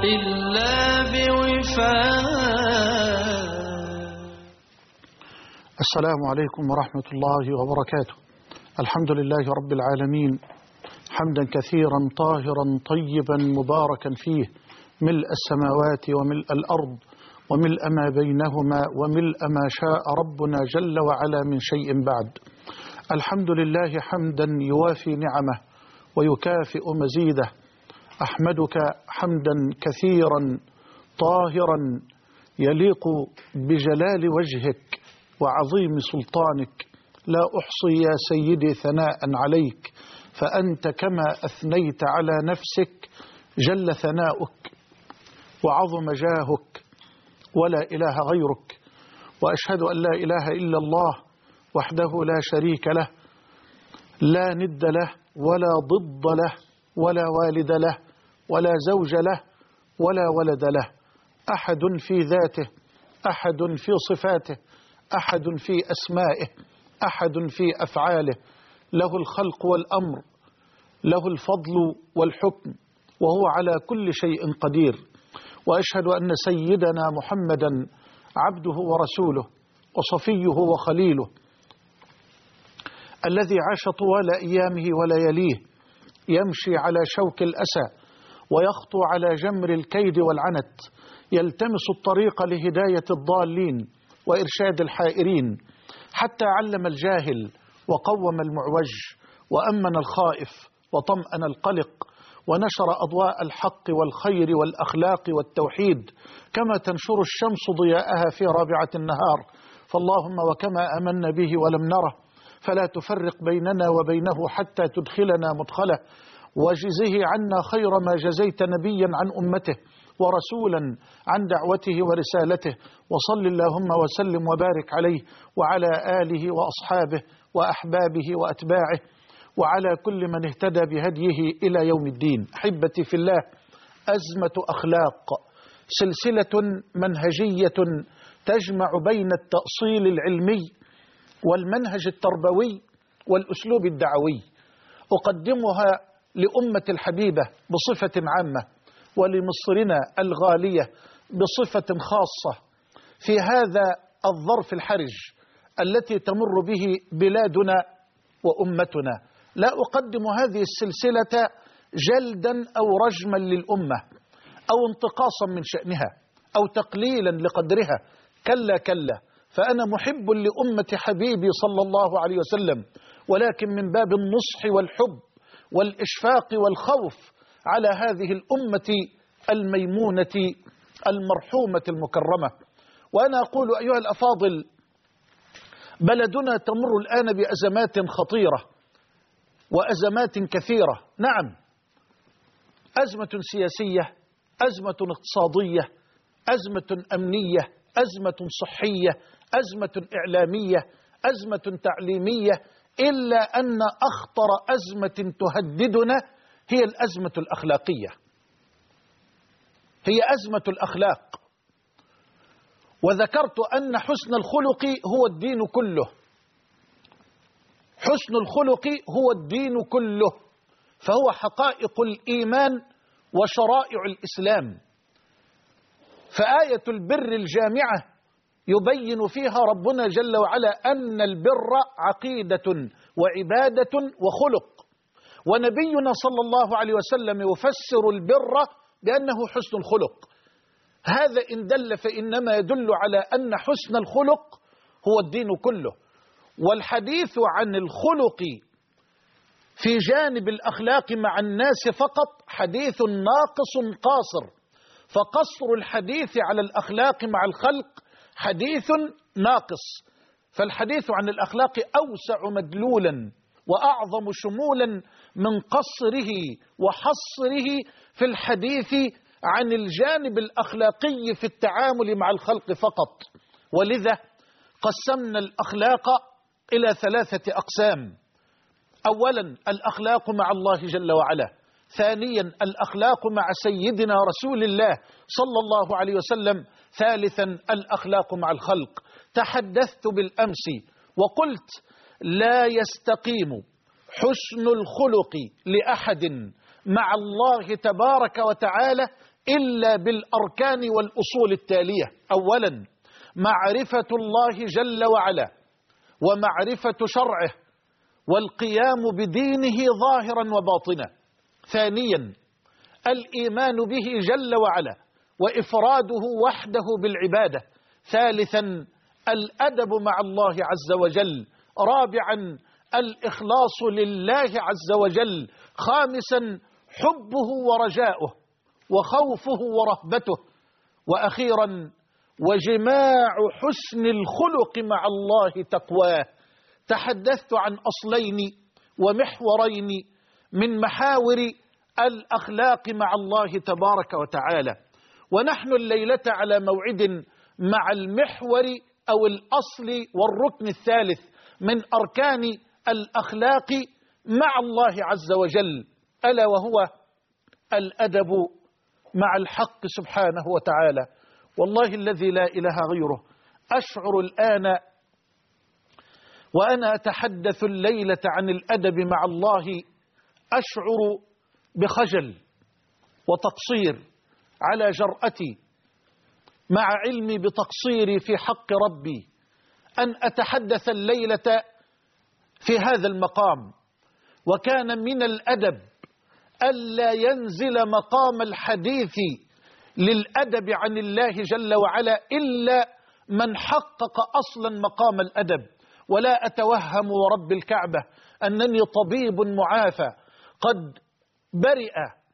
إلا بوفاق. السلام عليكم ورحمة الله وبركاته. الحمد لله رب العالمين، حمدا كثيرا طاهرا طيبا مباركا فيه، ملء السماوات وملء الأرض وملء ما بينهما وملء ما شاء ربنا جل وعلا من شيء بعد. الحمد لله حمدا يوافي نعمه ويكافئ مزيده. أحمدك حمدا كثيرا طاهرا يليق بجلال وجهك وعظيم سلطانك. لا أحصي يا سيدي ثناء عليك، فأنت كما أثنيت على نفسك جل ثناؤك وعظم جاهك ولا إله غيرك. وأشهد أن لا إله إلا الله وحده لا شريك له، لا ند له ولا ضد له ولا والد له ولا زوج له ولا ولد له. أحد في ذاته، أحد في صفاته، أحد في أسمائه، أحد في أفعاله. له الخلق والأمر، له الفضل والحكم، وهو على كل شيء قدير. وأشهد أن سيدنا محمدا عبده ورسوله وصفيه وخليله، الذي عاش طوال أيامه ولياليه يمشي على شوك الأسى ويخطو على جمر الكيد والعنت، يلتمس الطريق لهداية الضالين وإرشاد الحائرين، حتى علم الجاهل وقوم المعوج وأمن الخائف وطمأن القلق، ونشر أضواء الحق والخير والأخلاق والتوحيد كما تنشر الشمس ضياءها في رابعة النهار. فاللهم وكما آمنا به ولم نره فلا تفرق بيننا وبينه حتى تدخلنا مدخله، وجزه عنا خير ما جزيت نبيا عن أمته ورسولا عن دعوته ورسالته. وصل اللهم وسلم وبارك عليه وعلى آله وأصحابه وأحبابه وأتباعه وعلى كل من اهتدى بهديه إلى يوم الدين. أحبتي في الله، أزمة أخلاق، سلسلة منهجية تجمع بين التأصيل العلمي والمنهج التربوي والأسلوب الدعوي. أقدمها لأمة الحبيبة بصفة عامة، ولمصرنا الغالية بصفة خاصة في هذا الظرف الحرج التي تمر به بلادنا وأمتنا. لا أقدم هذه السلسلة جلدا أو رجما للأمة أو انتقاصا من شأنها أو تقليلا لقدرها، كلا كلا، فأنا محب لأمة حبيبي صلى الله عليه وسلم، ولكن من باب النصح والحب والإشفاق والخوف على هذه الأمة الميمونة المرحومة المكرمة. وأنا أقول أيها الأفاضل، بلدنا تمر الآن بأزمات خطيرة وأزمات كثيرة. نعم، أزمة سياسية، أزمة اقتصادية، أزمة أمنية، أزمة صحية، أزمة إعلامية، أزمة تعليمية، إلا أن أخطر أزمة تهددنا هي الأزمة الأخلاقية، هي أزمة الأخلاق. وذكرت أن حسن الخلق هو الدين كله، حسن الخلق هو الدين كله، فهو حقائق الإيمان وشرائع الإسلام. فآية البر الجامعة يبين فيها ربنا جل وعلا أن البر عقيدة وعبادة وخلق، ونبينا صلى الله عليه وسلم يفسر البر بأنه حسن الخلق. هذا إن دل فإنما يدل على أن حسن الخلق هو الدين كله. والحديث عن الخلق في جانب الأخلاق مع الناس فقط حديث ناقص قاصر، فقصر الحديث على الأخلاق مع الخلق حديث ناقص. فالحديث عن الأخلاق أوسع مدلولا وأعظم شمولا من قصره وحصره في الحديث عن الجانب الأخلاقي في التعامل مع الخلق فقط. ولذا قسمنا الأخلاق إلى 3 أقسام: أولا الأخلاق مع الله جل وعلا، ثانيا الأخلاق مع سيدنا رسول الله صلى الله عليه وسلم، ثالثا الأخلاق مع الخلق. تحدثت بالأمس وقلت لا يستقيم حسن الخلق لأحد مع الله تبارك وتعالى إلا بالأركان والأصول التالية: أولا معرفة الله جل وعلا ومعرفة شرعه والقيام بدينه ظاهرا وباطنا. ثانيا الإيمان به جل وعلا وإفراده وحده بالعبادة. ثالثا الأدب مع الله عز وجل. رابعا الإخلاص لله عز وجل. خامسا حبه ورجاؤه وخوفه ورهبته. وأخيرا وجماع حسن الخلق مع الله تقواه. تحدثت عن أصلين ومحورين من محاور الأخلاق مع الله تبارك وتعالى، ونحن الليلة على موعد مع المحور أو الأصل والركن الثالث من أركان الأخلاق مع الله عز وجل، ألا وهو الأدب مع الحق سبحانه وتعالى. والله الذي لا إله غيره أشعر الآن وأنا أتحدث الليلة عن الأدب مع الله أشعر بخجل وتقصير على جرأتي مع علمي بتقصيري في حق ربي أن أتحدث الليلة في هذا المقام. وكان من الأدب ألا ينزل مقام الحديث للأدب عن الله جل وعلا إلا من حقق أصلا مقام الأدب. ولا أتوهم ورب الكعبة أنني طبيب معافى قد برئ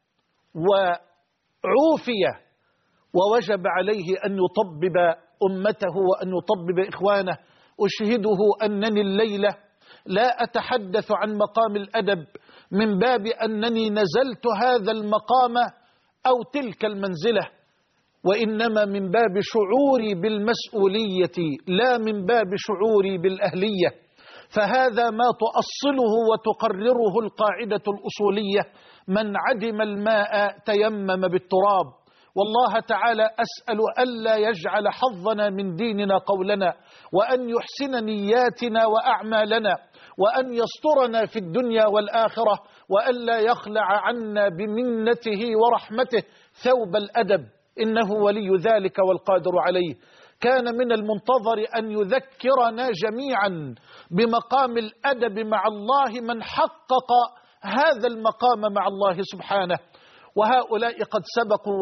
وعوفي ووجب عليه أن يطبب أمته وأن يطبب إخوانه. أشهده أنني الليلة لا أتحدث عن مقام الأدب من باب أنني نزلت هذا المقام أو تلك المنزلة، وإنما من باب شعوري بالمسؤولية لا من باب شعوري بالأهلية. فهذا ما تؤصله وتقرره القاعدة الأصولية: من عدم الماء تيمم بالتراب. والله تعالى أسأل ألا يجعل حظنا من ديننا قولنا، وأن يحسن نياتنا وأعمالنا، وأن يسترنا في الدنيا والآخرة، وألا يخلع عنا بمنته ورحمته ثوب الأدب، إنه ولي ذلك والقادر عليه. كان من المنتظر أن يذكرنا جميعا بمقام الأدب مع الله من حقق هذا المقام مع الله سبحانه، وهؤلاء قد سبقوا.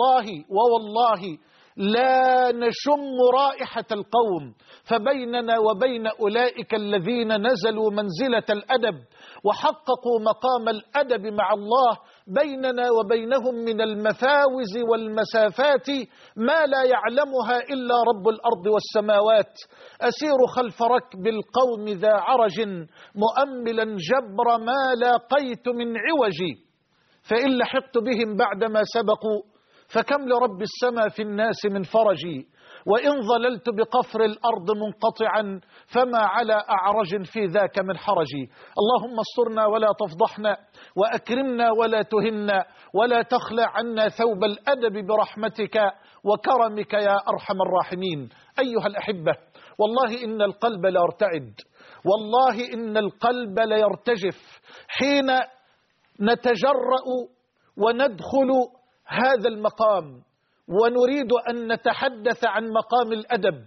ووالله لا نشم رائحة القوم، فبيننا وبين أولئك الذين نزلوا منزلة الأدب وحققوا مقام الأدب مع الله بيننا وبينهم من المفاوز والمسافات ما لا يعلمها إلا رب الأرض والسماوات. أسير خلف ركب القوم ذا عرج مؤملا جبر ما لاقيت من عوجي، فإن لحقت بهم بعدما سبقوا فكم لرب السماء في الناس من فرجي، وإن ظللت بقفر الأرض منقطعا فما على أعرج في ذاك من حرجي. اللهم استرنا ولا تفضحنا، وأكرمنا ولا تهنا، ولا تخلع عنا ثوب الأدب برحمتك وكرمك يا أرحم الراحمين. أيها الأحبة، والله إن القلب لا يرتعد، والله إن القلب لا يرتجف حين نتجرأ وندخل هذا المقام ونريد أن نتحدث عن مقام الأدب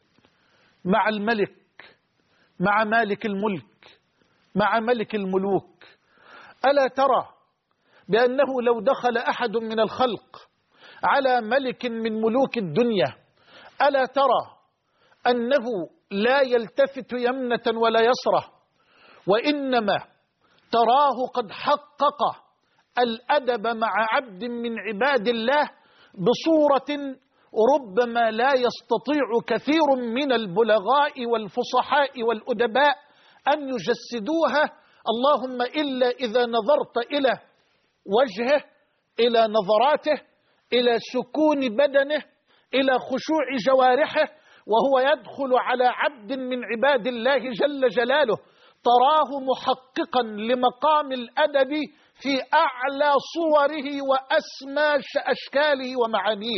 مع الملك، مع مالك الملك، مع ملك الملوك. ألا ترى بأنه لو دخل أحد من الخلق على ملك من ملوك الدنيا، ألا ترى أنه لا يلتفت يمنة ولا يسرة، وإنما تراه قد حقق الأدب مع عبد من عباد الله بصورة ربما لا يستطيع كثير من البلغاء والفصحاء والأدباء أن يجسدوها، اللهم إلا إذا نظرت إلى وجهه، إلى نظراته، إلى سكون بدنه، إلى خشوع جوارحه وهو يدخل على عبد من عباد الله جل جلاله، تراه محققا لمقام الأدب في أعلى صوره وأسمى أشكاله ومعانيه.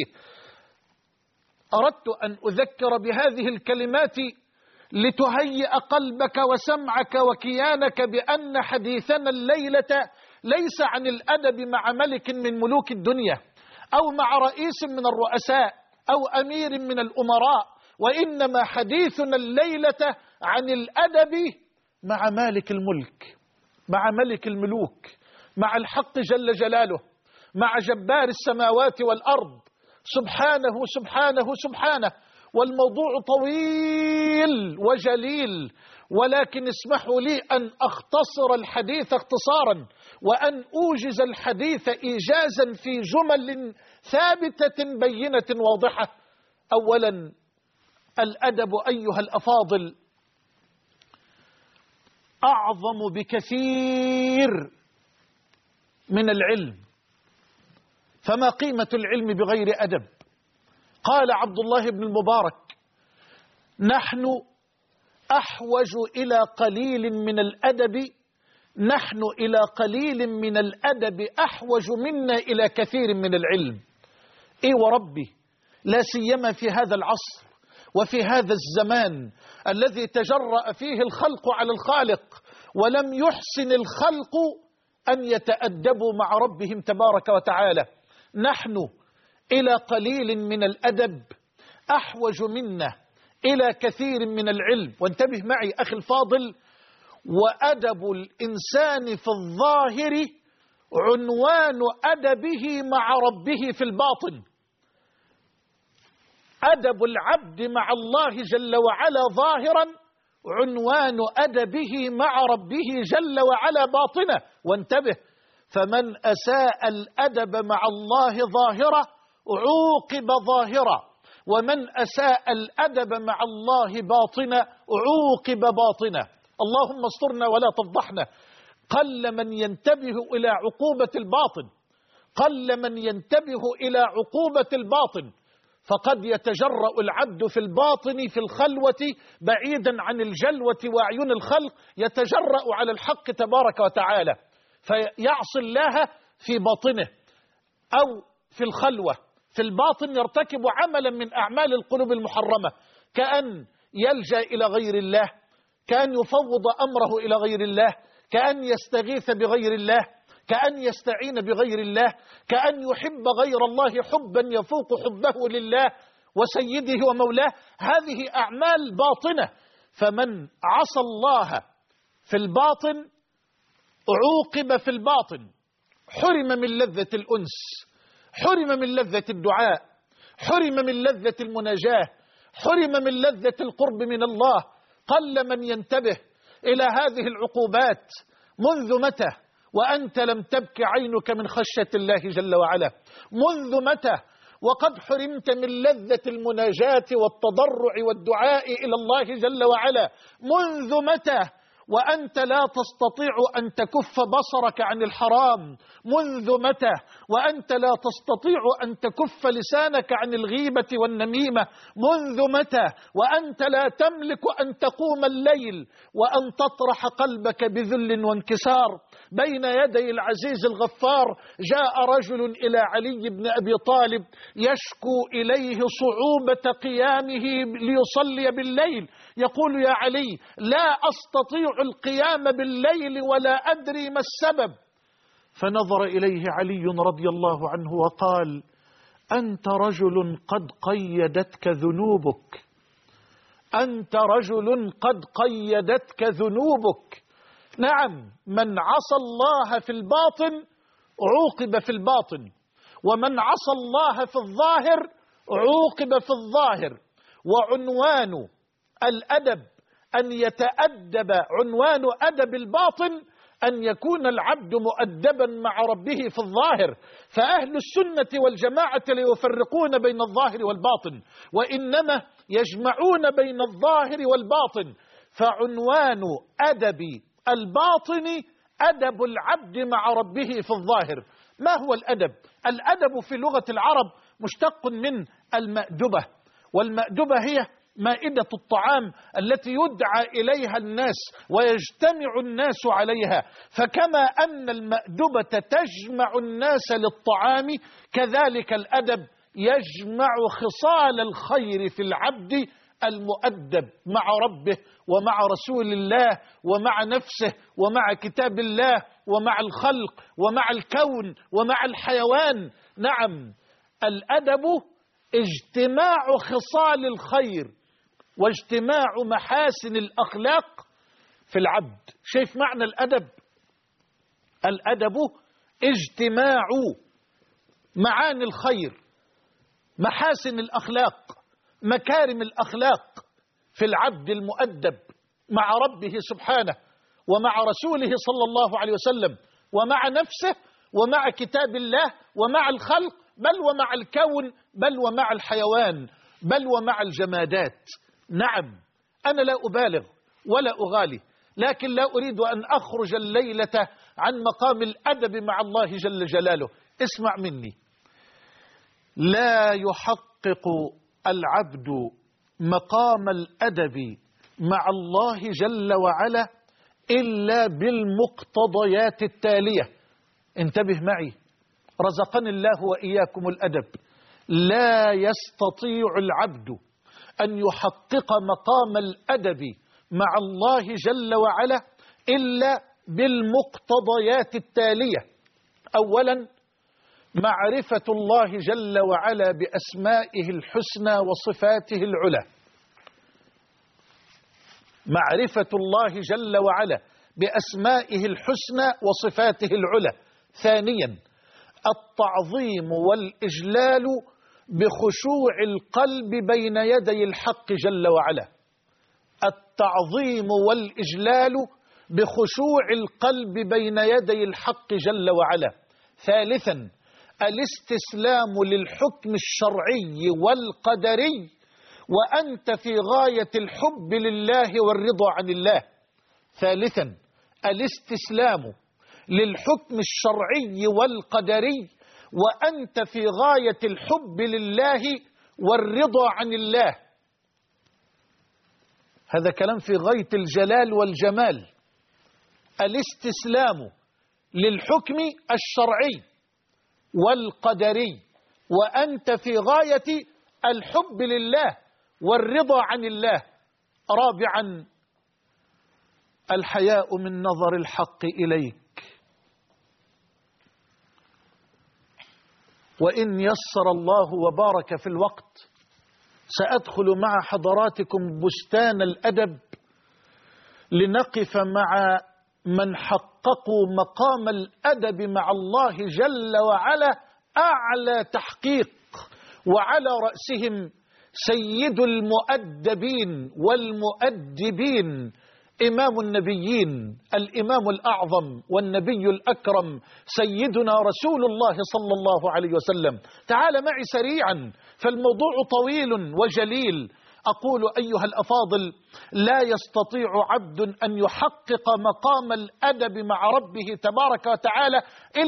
أردت أن أذكر بهذه الكلمات لتهيئ قلبك وسمعك وكيانك بأن حديثنا الليلة ليس عن الأدب مع ملك من ملوك الدنيا. أو مع رئيس من الرؤساء أو أمير من الأمراء، وإنما حديثنا الليلة عن الأدب مع مالك الملك، مع ملك الملوك، مع الحق جل جلاله، مع جبار السماوات والأرض، سبحانه سبحانه سبحانه. والموضوع طويل وجليل، ولكن اسمحوا لي أن أختصر الحديث اختصارا، وأن أوجز الحديث إيجازا في جمل ثابتة بينة واضحة. أولا، الأدب أيها الأفاضل أعظم بكثير من العلم، فما قيمة العلم بغير أدب؟ قال عبد الله بن المبارك: نحن أحوج إلى قليل من الأدب، نحن إلى قليل من الأدب أحوج منا إلى كثير من العلم. إيه وربي، لا سيما في هذا العصر وفي هذا الزمان الذي تجرأ فيه الخلق على الخالق، ولم يحسن الخلق أن يتأدبوا مع ربهم تبارك وتعالى. نحن إلى قليل من الأدب أحوج منا إلى كثير من العلم. وانتبه معي أخي الفاضل، وأدب الإنسان في الظاهر عنوان أدبه مع ربه في الباطن. أدب العبد مع الله جل وعلا ظاهرا عنوان أدبه مع ربه جل وعلا باطنه. وانتبه، فمن أساء الأدب مع الله ظاهرة عوقب ظاهرة، ومن أساء الأدب مع الله باطنة عوقب باطنة. اللهم استرنا ولا تفضحنا. قل من ينتبه إلى عقوبة الباطن، قل من ينتبه إلى عقوبة الباطن. فقد يتجرأ العبد في الباطن في الخلوة بعيدا عن الجلوة وأعين الخلق، يتجرأ على الحق تبارك وتعالى فيعصي الله في باطنه أو في الخلوة. في الباطن يرتكب عملا من أعمال القلوب المحرمة، كأن يلجأ إلى غير الله، كأن يفوض أمره إلى غير الله، كأن يستغيث بغير الله، كأن يستعين بغير الله، كأن يحب غير الله حبا يفوق حبه لله وسيده ومولاه. هذه أعمال باطنة. فمن عصى الله في الباطن عوقب في الباطن، حرم من لذة الأنس، حرم من لذة الدعاء، حرم من لذة المناجاة، حرم من لذة القرب من الله. قل من ينتبه إلى هذه العقوبات. منذ متى وأنت لم تبك عينك من خشية الله جل وعلا؟ منذ متى وقد حرمت من لذة المناجاة والتضرع والدعاء إلى الله جل وعلا؟ منذ متى وأنت لا تستطيع أن تكف بصرك عن الحرام؟ منذ متى وأنت لا تستطيع أن تكف لسانك عن الغيبة والنميمة؟ منذ متى وأنت لا تملك أن تقوم الليل وأن تطرح قلبك بذل وانكسار بين يدي العزيز الغفار؟ جاء رجل إلى علي بن أبي طالب يشكو إليه صعوبة قيامه ليصلي بالليل، يقول: يا علي، لا أستطيع القيام بالليل ولا أدري ما السبب. فنظر إليه علي رضي الله عنه وقال: أنت رجل قد قيدتك ذنوبك، أنت رجل قد قيدتك ذنوبك. نعم، من عصى الله في الباطن عوقب في الباطن، ومن عصى الله في الظاهر عوقب في الظاهر. وعنوان الأدب أن يتأدب، عنوان أدب الباطن أن يكون العبد مؤدبا مع ربه في الظاهر. فأهل السنة والجماعة لا يفرقون بين الظاهر والباطن، وإنما يجمعون بين الظاهر والباطن. فعنوان أدب الباطن أدب العبد مع ربه في الظاهر. ما هو الأدب؟ الأدب في لغة العرب مشتق من المأدبة، والمأدبة هي مائدة الطعام التي يدعى إليها الناس ويجتمع الناس عليها. فكما أن المأدبة تجمع الناس للطعام، كذلك الأدب يجمع خصال الخير في العبد المؤدب مع ربه ومع رسول الله ومع نفسه ومع كتاب الله ومع الخلق ومع الكون ومع الحيوان. نعم، الأدب اجتماع خصال الخير واجتماع محاسن الأخلاق في العبد. شايف معنى الأدب؟ الأدب اجتماع معاني الخير، محاسن الأخلاق، مكارم الأخلاق في العبد المؤدب مع ربه سبحانه ومع رسوله صلى الله عليه وسلم ومع نفسه ومع كتاب الله ومع الخلق، بل ومع الكون، بل ومع الحيوان، بل ومع الجمادات. نعم، أنا لا أبالغ ولا أغالي، لكن لا أريد أن أخرج الليلة عن مقام الأدب مع الله جل جلاله. اسمع مني، لا يحقق العبد مقام الأدب مع الله جل وعلا إلا بالمقتضيات التالية. انتبه معي، رزقني الله وإياكم الأدب. لا يستطيع العبد أن يحقق مقام الأدب مع الله جل وعلا إلا بالمقتضيات التالية. أولا، معرفة الله جل وعلا بأسمائه الحسنى وصفاته العلى. معرفة الله جل وعلا بأسمائه الحسنى وصفاته العلى. ثانيا، التعظيم والإجلال بخشوع القلب بين يدي الحق جل وعلا. التعظيم والإجلال بخشوع القلب بين يدي الحق جل وعلا. ثالثا، الاستسلام للحكم الشرعي والقدري وأنت في غاية الحب لله والرضا عن الله. ثالثا، الاستسلام للحكم الشرعي والقدري وأنت في غاية الحب لله والرضا عن الله. هذا كلام في غاية الجلال والجمال. الاستسلام للحكم الشرعي والقدري وأنت في غاية الحب لله والرضا عن الله. رابعا، الحياء من نظر الحق إليك. وإن يسر الله وبارك في الوقت سأدخل مع حضراتكم بستان الأدب لنقف مع من حققوا مقام الأدب مع الله جل وعلا أعلى تحقيق، وعلى رأسهم سيد المؤدبين والمؤدبين، إمام النبيين، الإمام الأعظم والنبي الأكرم سيدنا رسول الله صلى الله عليه وسلم. تعال معي سريعا فالموضوع طويل وجليل. أقول أيها الأفاضل، لا يستطيع عبد أن يحقق مقام الأدب مع ربه تبارك وتعالى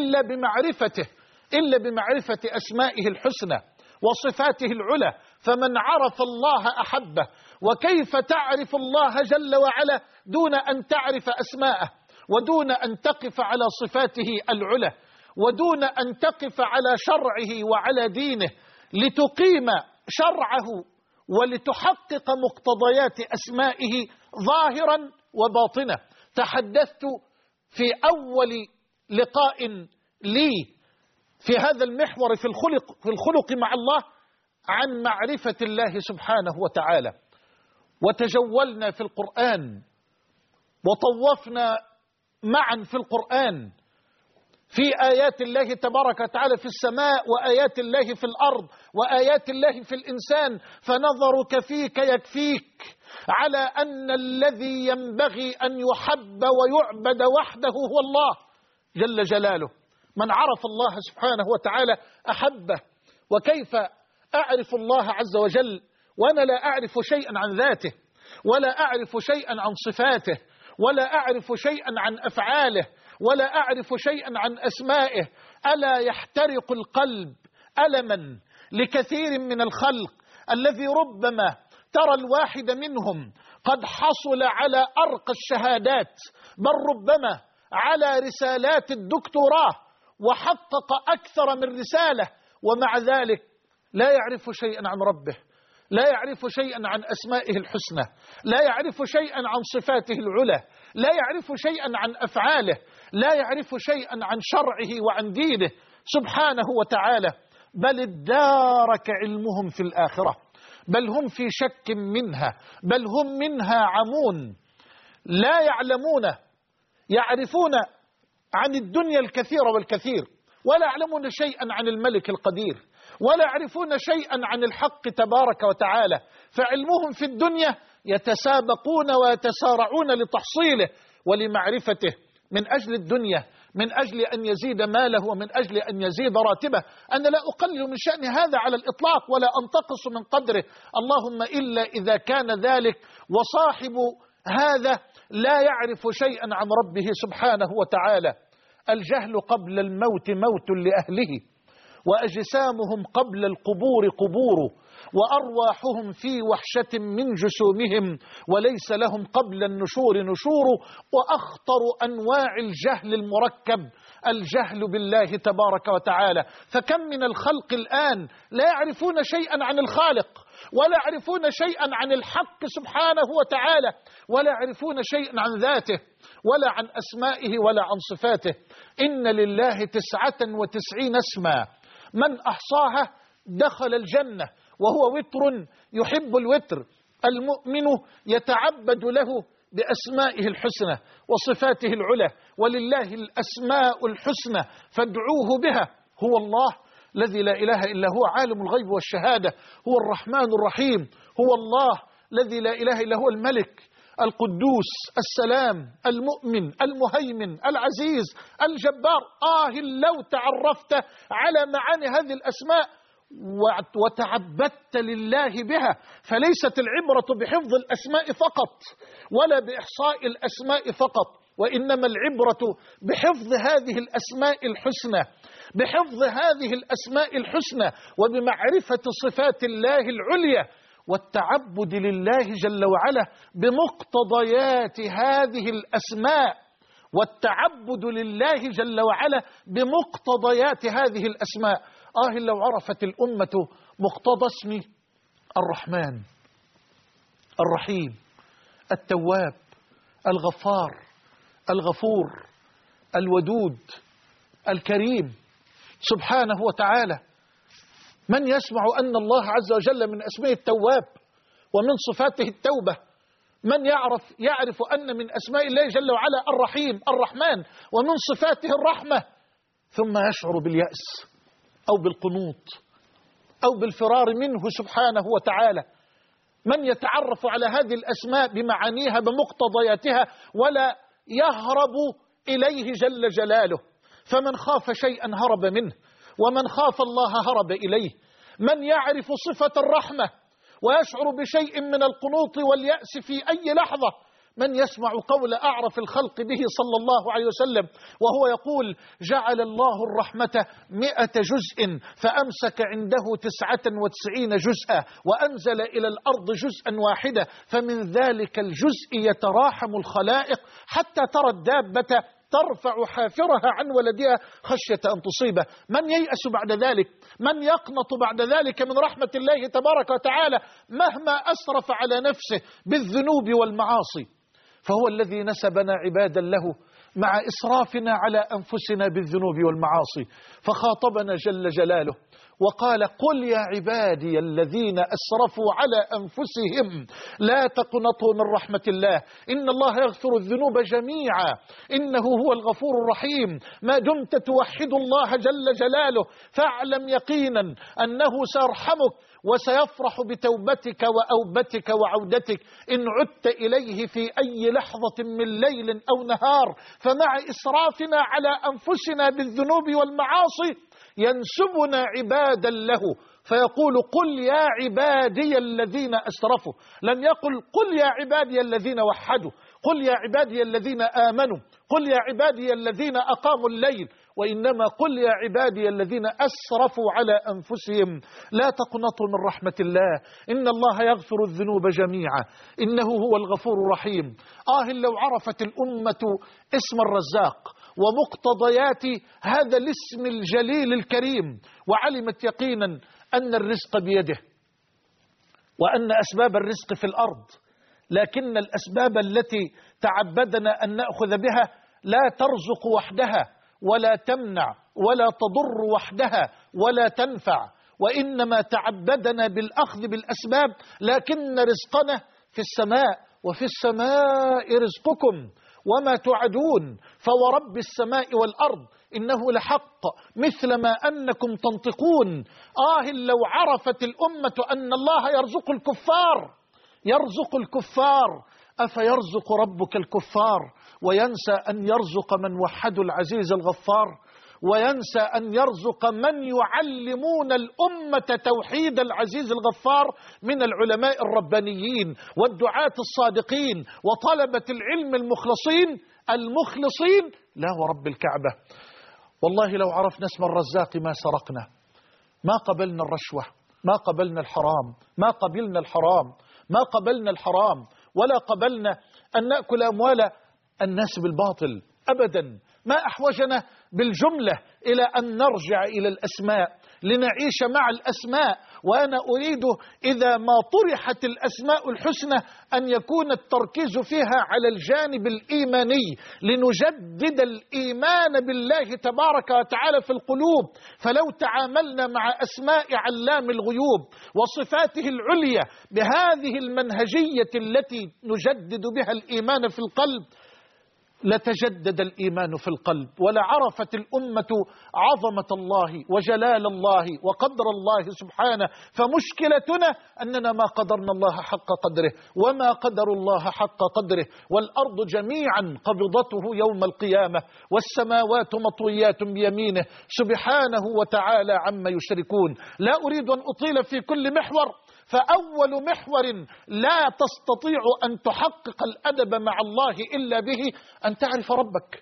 إلا بمعرفة أسمائه الحسنى وصفاته العلى. فمن عرف الله أحبه. وكيف تعرف الله جل وعلا دون أن تعرف أسماءه، ودون أن تقف على صفاته العلى، ودون أن تقف على شرعه وعلى دينه لتقيم شرعه ولتحقق مقتضيات أسمائه ظاهرا وباطنا. تحدثت في أول لقاء لي في هذا المحور في الخلق مع الله عن معرفة الله سبحانه وتعالى، وتجولنا في القرآن وطوفنا معا في القرآن في آيات الله تبارك وتعالى في السماء، وآيات الله في الأرض، وآيات الله في الإنسان. فنظرك فيك يكفيك على أن الذي ينبغي أن يحب ويعبد وحده هو الله جل جلاله. من عرف الله سبحانه وتعالى أحبه. وكيف أعرف الله عز وجل وأنا لا أعرف شيئا عن ذاته، ولا أعرف شيئا عن صفاته، ولا أعرف شيئا عن أفعاله، ولا أعرف شيئا عن أسمائه؟ ألا يحترق القلب ألما لكثير من الخلق الذي ربما ترى الواحد منهم قد حصل على أرقى الشهادات، بل ربما على رسالات الدكتوراه، وحقق أكثر من رسالة، ومع ذلك لا يعرف شيئا عن ربه، لا يعرف شيئا عن أسمائه الحسنى، لا يعرف شيئا عن صفاته العلى، لا يعرف شيئا عن أفعاله، لا يعرف شيئا عن شرعه وعن دينه سبحانه وتعالى. بل ادارك علمهم في الآخرة، بل هم في شك منها، بل هم منها عمون، لا يعلمون، يعرفون عن الدنيا الكثير والكثير، ولا يعلمون شيئا عن الملك القدير، ولا يعرفون شيئا عن الحق تبارك وتعالى. فعلمهم في الدنيا يتسابقون ويتسارعون لتحصيله ولمعرفته من أجل الدنيا، من أجل أن يزيد ماله ومن أجل أن يزيد راتبه. أنا لا أقلل من شأن هذا على الإطلاق ولا أنتقص من قدره، اللهم إلا إذا كان ذلك وصاحب هذا لا يعرف شيئا عن ربه سبحانه وتعالى. الجهل قبل الموت موت لأهله، وأجسامهم قبل القبور قبور، وأرواحهم في وحشة من جسومهم، وليس لهم قبل النشور نشور. وأخطر أنواع الجهل المركب الجهل بالله تبارك وتعالى. فكم من الخلق الآن لا يعرفون شيئا عن الخالق، ولا يعرفون شيئا عن الحق سبحانه وتعالى، ولا يعرفون شيئا عن ذاته ولا عن أسمائه ولا عن صفاته. إن لله 99 اسما، من أحصاها دخل الجنة، وهو وتر يحب الوتر. المؤمن يتعبد له بأسمائه الحسنى وصفاته العلى، ولله الأسماء الحسنى فادعوه بها. هو الله الذي لا إله إلا هو، عالم الغيب والشهادة، هو الرحمن الرحيم، هو الله الذي لا إله إلا هو، الملك القدوس السلام المؤمن المهيمن العزيز الجبار. لو تعرفت على معاني هذه الأسماء وتعبدت لله بها، فليست العبرة بحفظ الأسماء فقط ولا بإحصاء الأسماء فقط، وإنما العبرة بحفظ هذه الأسماء الحسنى، بحفظ هذه الأسماء الحسنى وبمعرفة صفات الله العليا، والتعبد لله جل وعلا بمقتضيات هذه الأسماء، والتعبد لله جل وعلا بمقتضيات هذه الأسماء. لو عرفت الأمة مقتضى اسم الرحمن الرحيم التواب الغفار الغفور الودود الكريم سبحانه وتعالى. من يسمع أن الله عز وجل من اسمه التواب ومن صفاته التوبة؟ من يعرف أن من أسماء الله جل وعلا الرحيم الرحمن ومن صفاته الرحمة، ثم يشعر باليأس أو بالقنوط أو بالفرار منه سبحانه وتعالى؟ من يتعرف على هذه الأسماء بمعانيها بمقتضياتها ولا يهرب إليه جل جلاله؟ فمن خاف شيئا هرب منه، ومن خاف الله هرب إليه. من يعرف صفة الرحمة ويشعر بشيء من القنوط واليأس في أي لحظة؟ من يسمع قول أعرف الخلق به صلى الله عليه وسلم وهو يقول: جعل الله الرحمة 100 جزء فأمسك عنده 99 جزءا وأنزل إلى الأرض جزءا واحدا، فمن ذلك الجزء يتراحم الخلائق حتى ترى الدابة ترفع حافرها عن ولدها خشية أن تصيبه. من ييأس بعد ذلك؟ من يقنط بعد ذلك من رحمة الله تبارك وتعالى مهما أسرف على نفسه بالذنوب والمعاصي؟ فهو الذي نسبنا عبادا له مع إسرافنا على أنفسنا بالذنوب والمعاصي، فخاطبنا جل جلاله وقال: قل يا عبادي الذين أسرفوا على أنفسهم لا تقنطوا من رحمة الله إن الله يغفر الذنوب جميعا إنه هو الغفور الرحيم. ما دمت توحد الله جل جلاله فاعلم يقينا أنه سيرحمك وسيفرح بتوبتك وأوبتك وعودتك إن عدت إليه في أي لحظة من ليل أو نهار. فمع إسرافنا على أنفسنا بالذنوب والمعاصي ينسبنا عبادا له فيقول: قل يا عبادي الذين أسرفوا. لم يقل: قل يا عبادي الذين وحدوا، قل يا عبادي الذين آمنوا، قل يا عبادي الذين أقاموا الليل، وإنما قل يا عبادي الذين أسرفوا على أنفسهم لا تقنطوا من رحمة الله إن الله يغفر الذنوب جميعا إنه هو الغفور الرحيم. لو عرفت الأمة اسم الرزاق ومقتضيات هذا الاسم الجليل الكريم، وعلمت يقينا أن الرزق بيده وأن أسباب الرزق في الأرض، لكن الأسباب التي تعبدنا أن نأخذ بها لا ترزق وحدها ولا تمنع ولا تضر وحدها ولا تنفع، وإنما تعبدنا بالأخذ بالأسباب، لكن رزقنا في السماء، وفي السماء رزقكم وما توعدون، فورب السماء والأرض إنه لحق مثل ما أنكم تنطقون. لو عرفت الأمة أن الله يرزق الكفار أفيرزق ربك الكفار وينسى أن يرزق من وحد العزيز الغفار، وينسى أن يرزق من يعلمون الأمة توحيد العزيز الغفار من العلماء الربانيين والدعاة الصادقين وطلبة العلم المخلصين. لا ورب الكعبة، والله لو عرفنا اسم الرزاق ما سرقنا، ما قبلنا الرشوة، ما قبلنا الحرام، ولا قبلنا أن نأكل أموال الناس بالباطل أبدا. ما أحوجنا بالجملة إلى أن نرجع إلى الأسماء لنعيش مع الأسماء. وأنا أريد إذا ما طرحت الأسماء الحسنى أن يكون التركيز فيها على الجانب الإيماني، لنجدد الإيمان بالله تبارك وتعالى في القلوب. فلو تعاملنا مع أسماء علام الغيوب وصفاته العليا بهذه المنهجية التي نجدد بها الإيمان في القلب، لتجدد الإيمان في القلب، ولعرفت الأمة عظمة الله وجلال الله وقدر الله سبحانه. فمشكلتنا أننا ما قدرنا الله حق قدره وما قدر الله حق قدره، والأرض جميعا قبضته يوم القيامة والسماوات مطويات بيمينه سبحانه وتعالى عما يشركون. لا أريد أن أطيل في كل محور، فأول محور لا تستطيع أن تحقق الأدب مع الله إلا به أن تعرف ربك،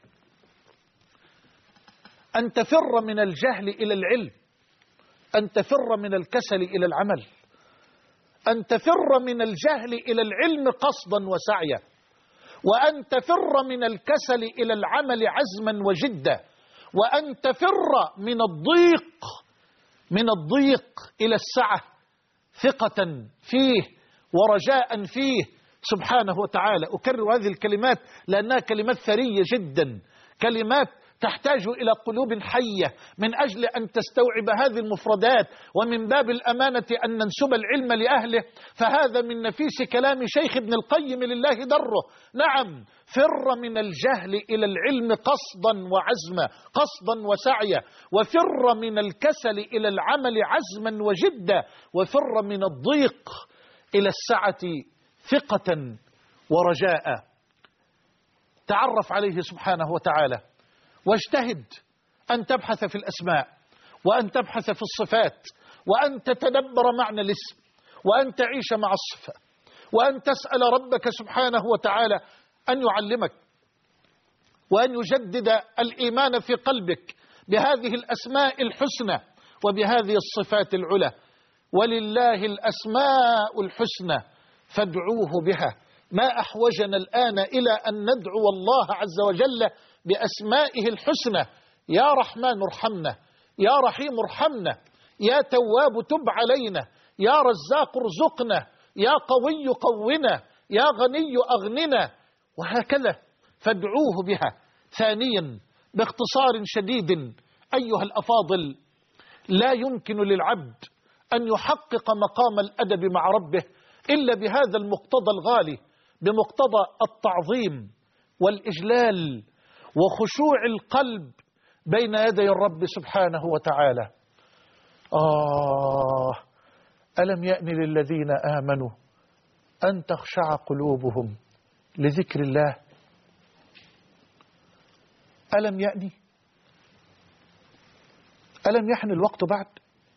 أن تفر من الجهل إلى العلم، أن تفر من الكسل إلى العمل، أن تفر من الجهل إلى العلم قصدا وسعيا، وأن تفر من الكسل إلى العمل عزما وجدا، وأن تفر من الضيق إلى السعة ثقة فيه ورجاء فيه سبحانه وتعالى. أكرر هذه الكلمات لأنها كلمات ثرية جدا، كلمات تحتاج إلى قلوب حية من أجل أن تستوعب هذه المفردات، ومن باب الأمانة أن ننسب العلم لأهله، فهذا من نفيس كلام شيخ ابن القيم لله دره. نعم، فر من الجهل إلى العلم قصدا وعزما، قصدا وسعيا، وفر من الكسل إلى العمل عزما وجدا، وفر من الضيق إلى السعة ثقة ورجاء. تعرف عليه سبحانه وتعالى، واجتهد أن تبحث في الأسماء، وأن تبحث في الصفات، وأن تتدبر معنى الاسم، وأن تعيش مع الصفة، وأن تسأل ربك سبحانه وتعالى أن يعلمك وأن يجدد الإيمان في قلبك بهذه الأسماء الحسنى وبهذه الصفات العلى. ولله الأسماء الحسنى فادعوه بها. ما أحوجنا الآن إلى أن ندعو الله عز وجل بأسمائه الحسنى. يا رحمن ارحمنا، يا رحيم ارحمنا، يا تواب تب علينا، يا رزاق ارزقنا، يا قوي قونا، يا غني أغننا، وهكذا. فادعوه بها. ثانيا باختصار شديد أيها الأفاضل، لا يمكن للعبد أن يحقق مقام الأدب مع ربه إلا بهذا المقتضى الغالي، بمقتضى التعظيم والإجلال وخشوع القلب بين يدي الرب سبحانه وتعالى. ألم يأن للذين آمنوا أن تخشع قلوبهم لذكر الله؟ ألم يأني؟ ألم يحن الوقت بعد؟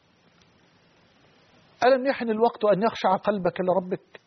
ألم يحن الوقت أن يخشع قلبك لربك؟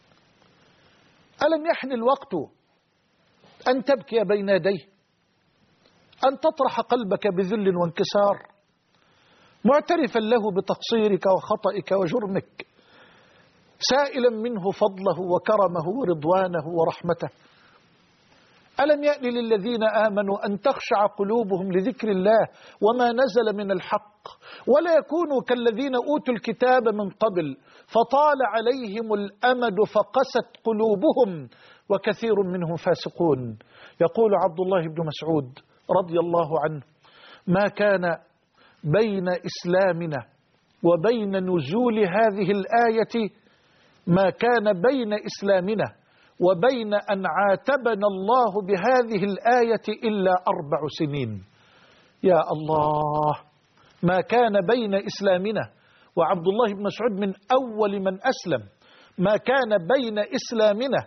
ألم يحن الوقت أن تبكي بين يديه، أن تطرح قلبك بذل وانكسار معترفا له بتقصيرك وخطئك وجرمك، سائلا منه فضله وكرمه ورضوانه ورحمته؟ ألم يأن للذين آمنوا أن تخشع قلوبهم لذكر الله وما نزل من الحق، ولا يكونوا كالذين أوتوا الكتاب من قبل فطال عليهم الأمد فقست قلوبهم وكثير منهم فاسقون. يقول عبد الله بن مسعود رضي الله عنه: ما كان بين إسلامنا وبين نزول هذه الآية، ما كان بين إسلامنا وبين أن عاتبنا الله بهذه الآية إلا 4 سنين. يا الله، ما كان بين إسلامنا، وعبد الله بن مسعود من أول من أسلم، ما كان بين إسلامنا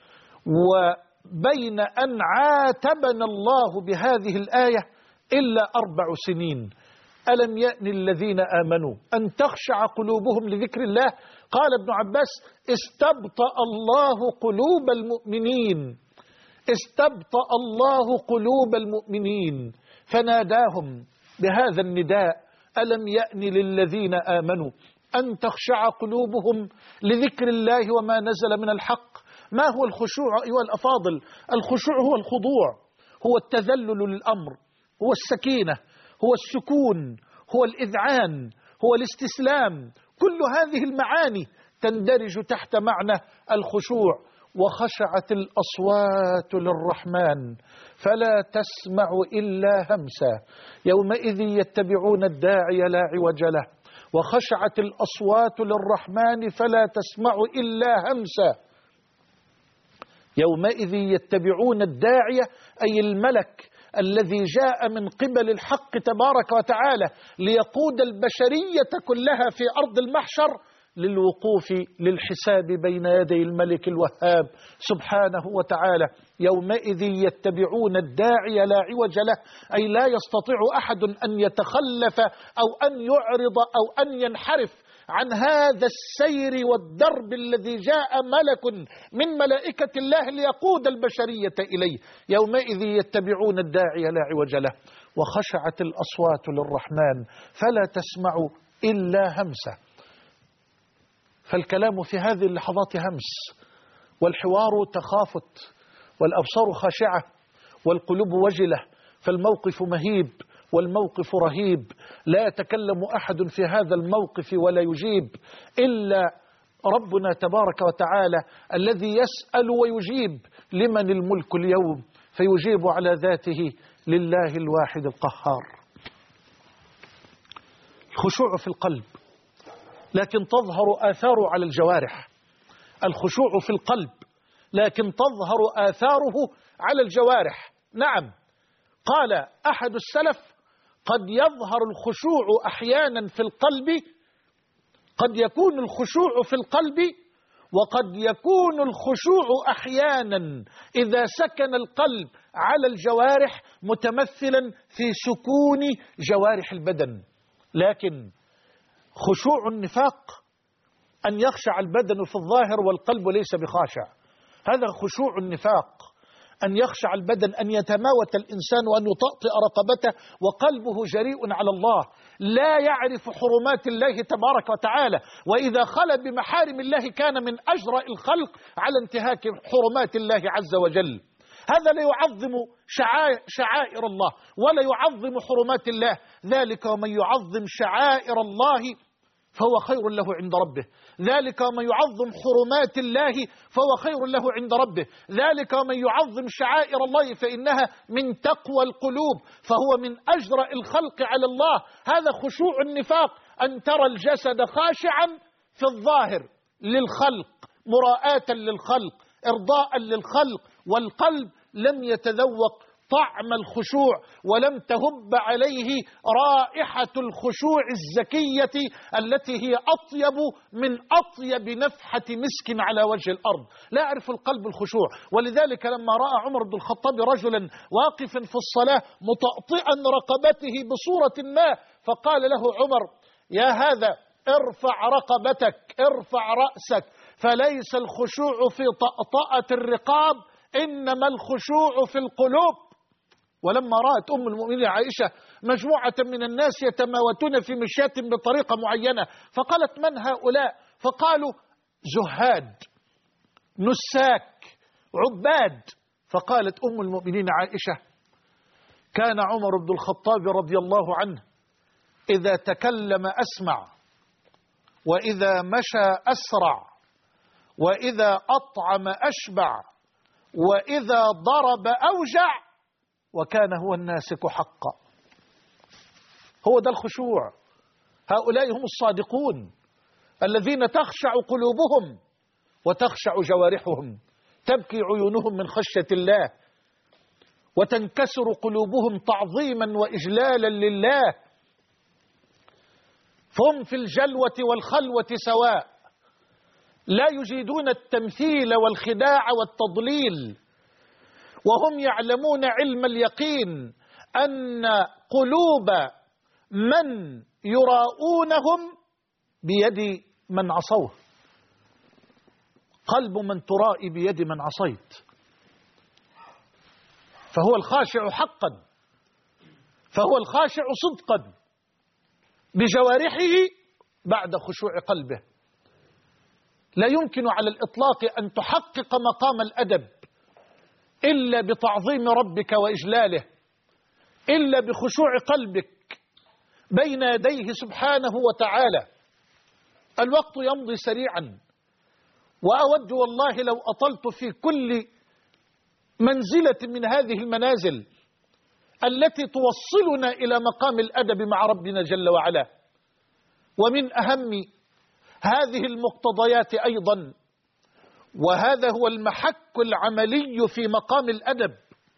وبين أن عاتبنا الله بهذه الآية إلا 4 سنين. ألم يأن الذين آمنوا أن تخشع قلوبهم لذكر الله؟ قال ابن عباس: استبطأ الله قلوب المؤمنين، استبطأ الله قلوب المؤمنين، فناداهم بهذا النداء: ألم يأن للذين آمنوا أن تخشع قلوبهم لذكر الله وما نزل من الحق. ما هو الخشوع أيها الأفاضل؟ الخشوع هو الخضوع، هو التذلل للأمر، هو السكينة، هو السكون، هو الإذعان، هو الاستسلام. كل هذه المعاني تندرج تحت معنى الخشوع. وخشعت الأصوات للرحمن فلا تسمع إلا همسا، يومئذ يتبعون الداعي لا عوج له. وخشعت الأصوات للرحمن فلا تسمع إلا همسا، يومئذ يتبعون الداعي أي الملك الذي جاء من قبل الحق تبارك وتعالى ليقود البشرية كلها في أرض المحشر للوقوف للحساب بين يدي الملك الوهاب سبحانه وتعالى. يومئذ يتبعون الداعي لا عوج له، أي لا يستطيع أحد أن يتخلف أو أن يعرض أو أن ينحرف عن هذا السير والدرب الذي جاء ملك من ملائكة الله ليقود البشرية إليه. يومئذ يتبعون الداعي لا عوج له. وخشعت الأصوات للرحمن فلا تسمع إلا همسة. فالكلام في هذه اللحظات همس، والحوار تخافت، والأبصار خاشعة، والقلوب وجلة، فالموقف مهيب والموقف رهيب. لا يتكلم أحد في هذا الموقف ولا يجيب إلا ربنا تبارك وتعالى الذي يسأل ويجيب: لمن الملك اليوم؟ فيجيب على ذاته: لله الواحد القهار. الخشوع في القلب، لكن تظهر آثاره على الجوارح. الخشوع في القلب لكن تظهر آثاره على الجوارح. نعم، قال أحد السلف: قد يظهر الخشوع أحيانا في القلب، قد يكون الخشوع في القلب، وقد يكون الخشوع أحيانا إذا سكن القلب على الجوارح متمثلا في سكون جوارح البدن. لكن خشوع النفاق أن يخشع البدن في الظاهر والقلب ليس بخاشع، هذا خشوع النفاق. أن يخشع البدن، أن يتماوت الإنسان وأن يطأطئ رقبته وقلبه جريء على الله، لا يعرف حرمات الله تبارك وتعالى، وإذا خلى بمحارم الله كان من أجرأ الخلق على انتهاك حرمات الله عز وجل. هذا لا يعظم شعائر الله ولا يعظم حرمات الله. ذلك ومن يعظم شعائر الله فهو خير له عند ربه، ذلك ومن يعظم حرمات الله فهو خير له عند ربه، ذلك ومن يعظم شعائر الله فإنها من تقوى القلوب، فهو من أجرأ الخلق على الله. هذا خشوع النفاق، أن ترى الجسد خاشعا في الظاهر للخلق، مراءة للخلق، إرضاء للخلق، والقلب لم يتذوق طعم الخشوع ولم تهب عليه رائحة الخشوع الزكية التي هي أطيب من أطيب نفحة مسك على وجه الأرض. لا يعرف القلب الخشوع. ولذلك لما رأى عمر بن الخطاب رجلا واقفا في الصلاة مطأطئا رقبته بصورة ما، فقال له عمر: يا هذا ارفع رقبتك، ارفع رأسك، فليس الخشوع في طأطأة الرقاب، إنما الخشوع في القلوب. ولما رأت أم المؤمنين عائشة مجموعة من الناس يتماوتون في مشيات بطريقة معينة، فقالت: من هؤلاء؟ فقالوا: زهاد، نساك، عباد. فقالت أم المؤمنين عائشة: كان عمر بن الخطاب رضي الله عنه إذا تكلم أسمع، وإذا مشى أسرع، وإذا أطعم أشبع، وإذا ضرب أوجع، وكان هو الناسك حقا. هو ده الخشوع. هؤلاء هم الصادقون الذين تخشع قلوبهم وتخشع جوارحهم، تبكي عيونهم من خشية الله، وتنكسر قلوبهم تعظيما وإجلالا لله. فهم في الجلوة والخلوة سواء، لا يجيدون التمثيل والخداع والتضليل، وهم يعلمون علم اليقين أن قلوب من يراؤونهم بيد من عصوه، قلب من ترائي بيد من عصيت. فهو الخاشع حقا، فهو الخاشع صدقا بجوارحه بعد خشوع قلبه. لا يمكن على الإطلاق أن تحقق مقام الأدب إلا بتعظيم ربك وإجلاله، إلا بخشوع قلبك بين يديه سبحانه وتعالى. الوقت يمضي سريعا، وأود والله لو أطلت في كل منزلة من هذه المنازل التي توصلنا إلى مقام الأدب مع ربنا جل وعلا. ومن أهم هذه المقتضيات أيضا، وهذا هو المحك العملي في مقام الأدب،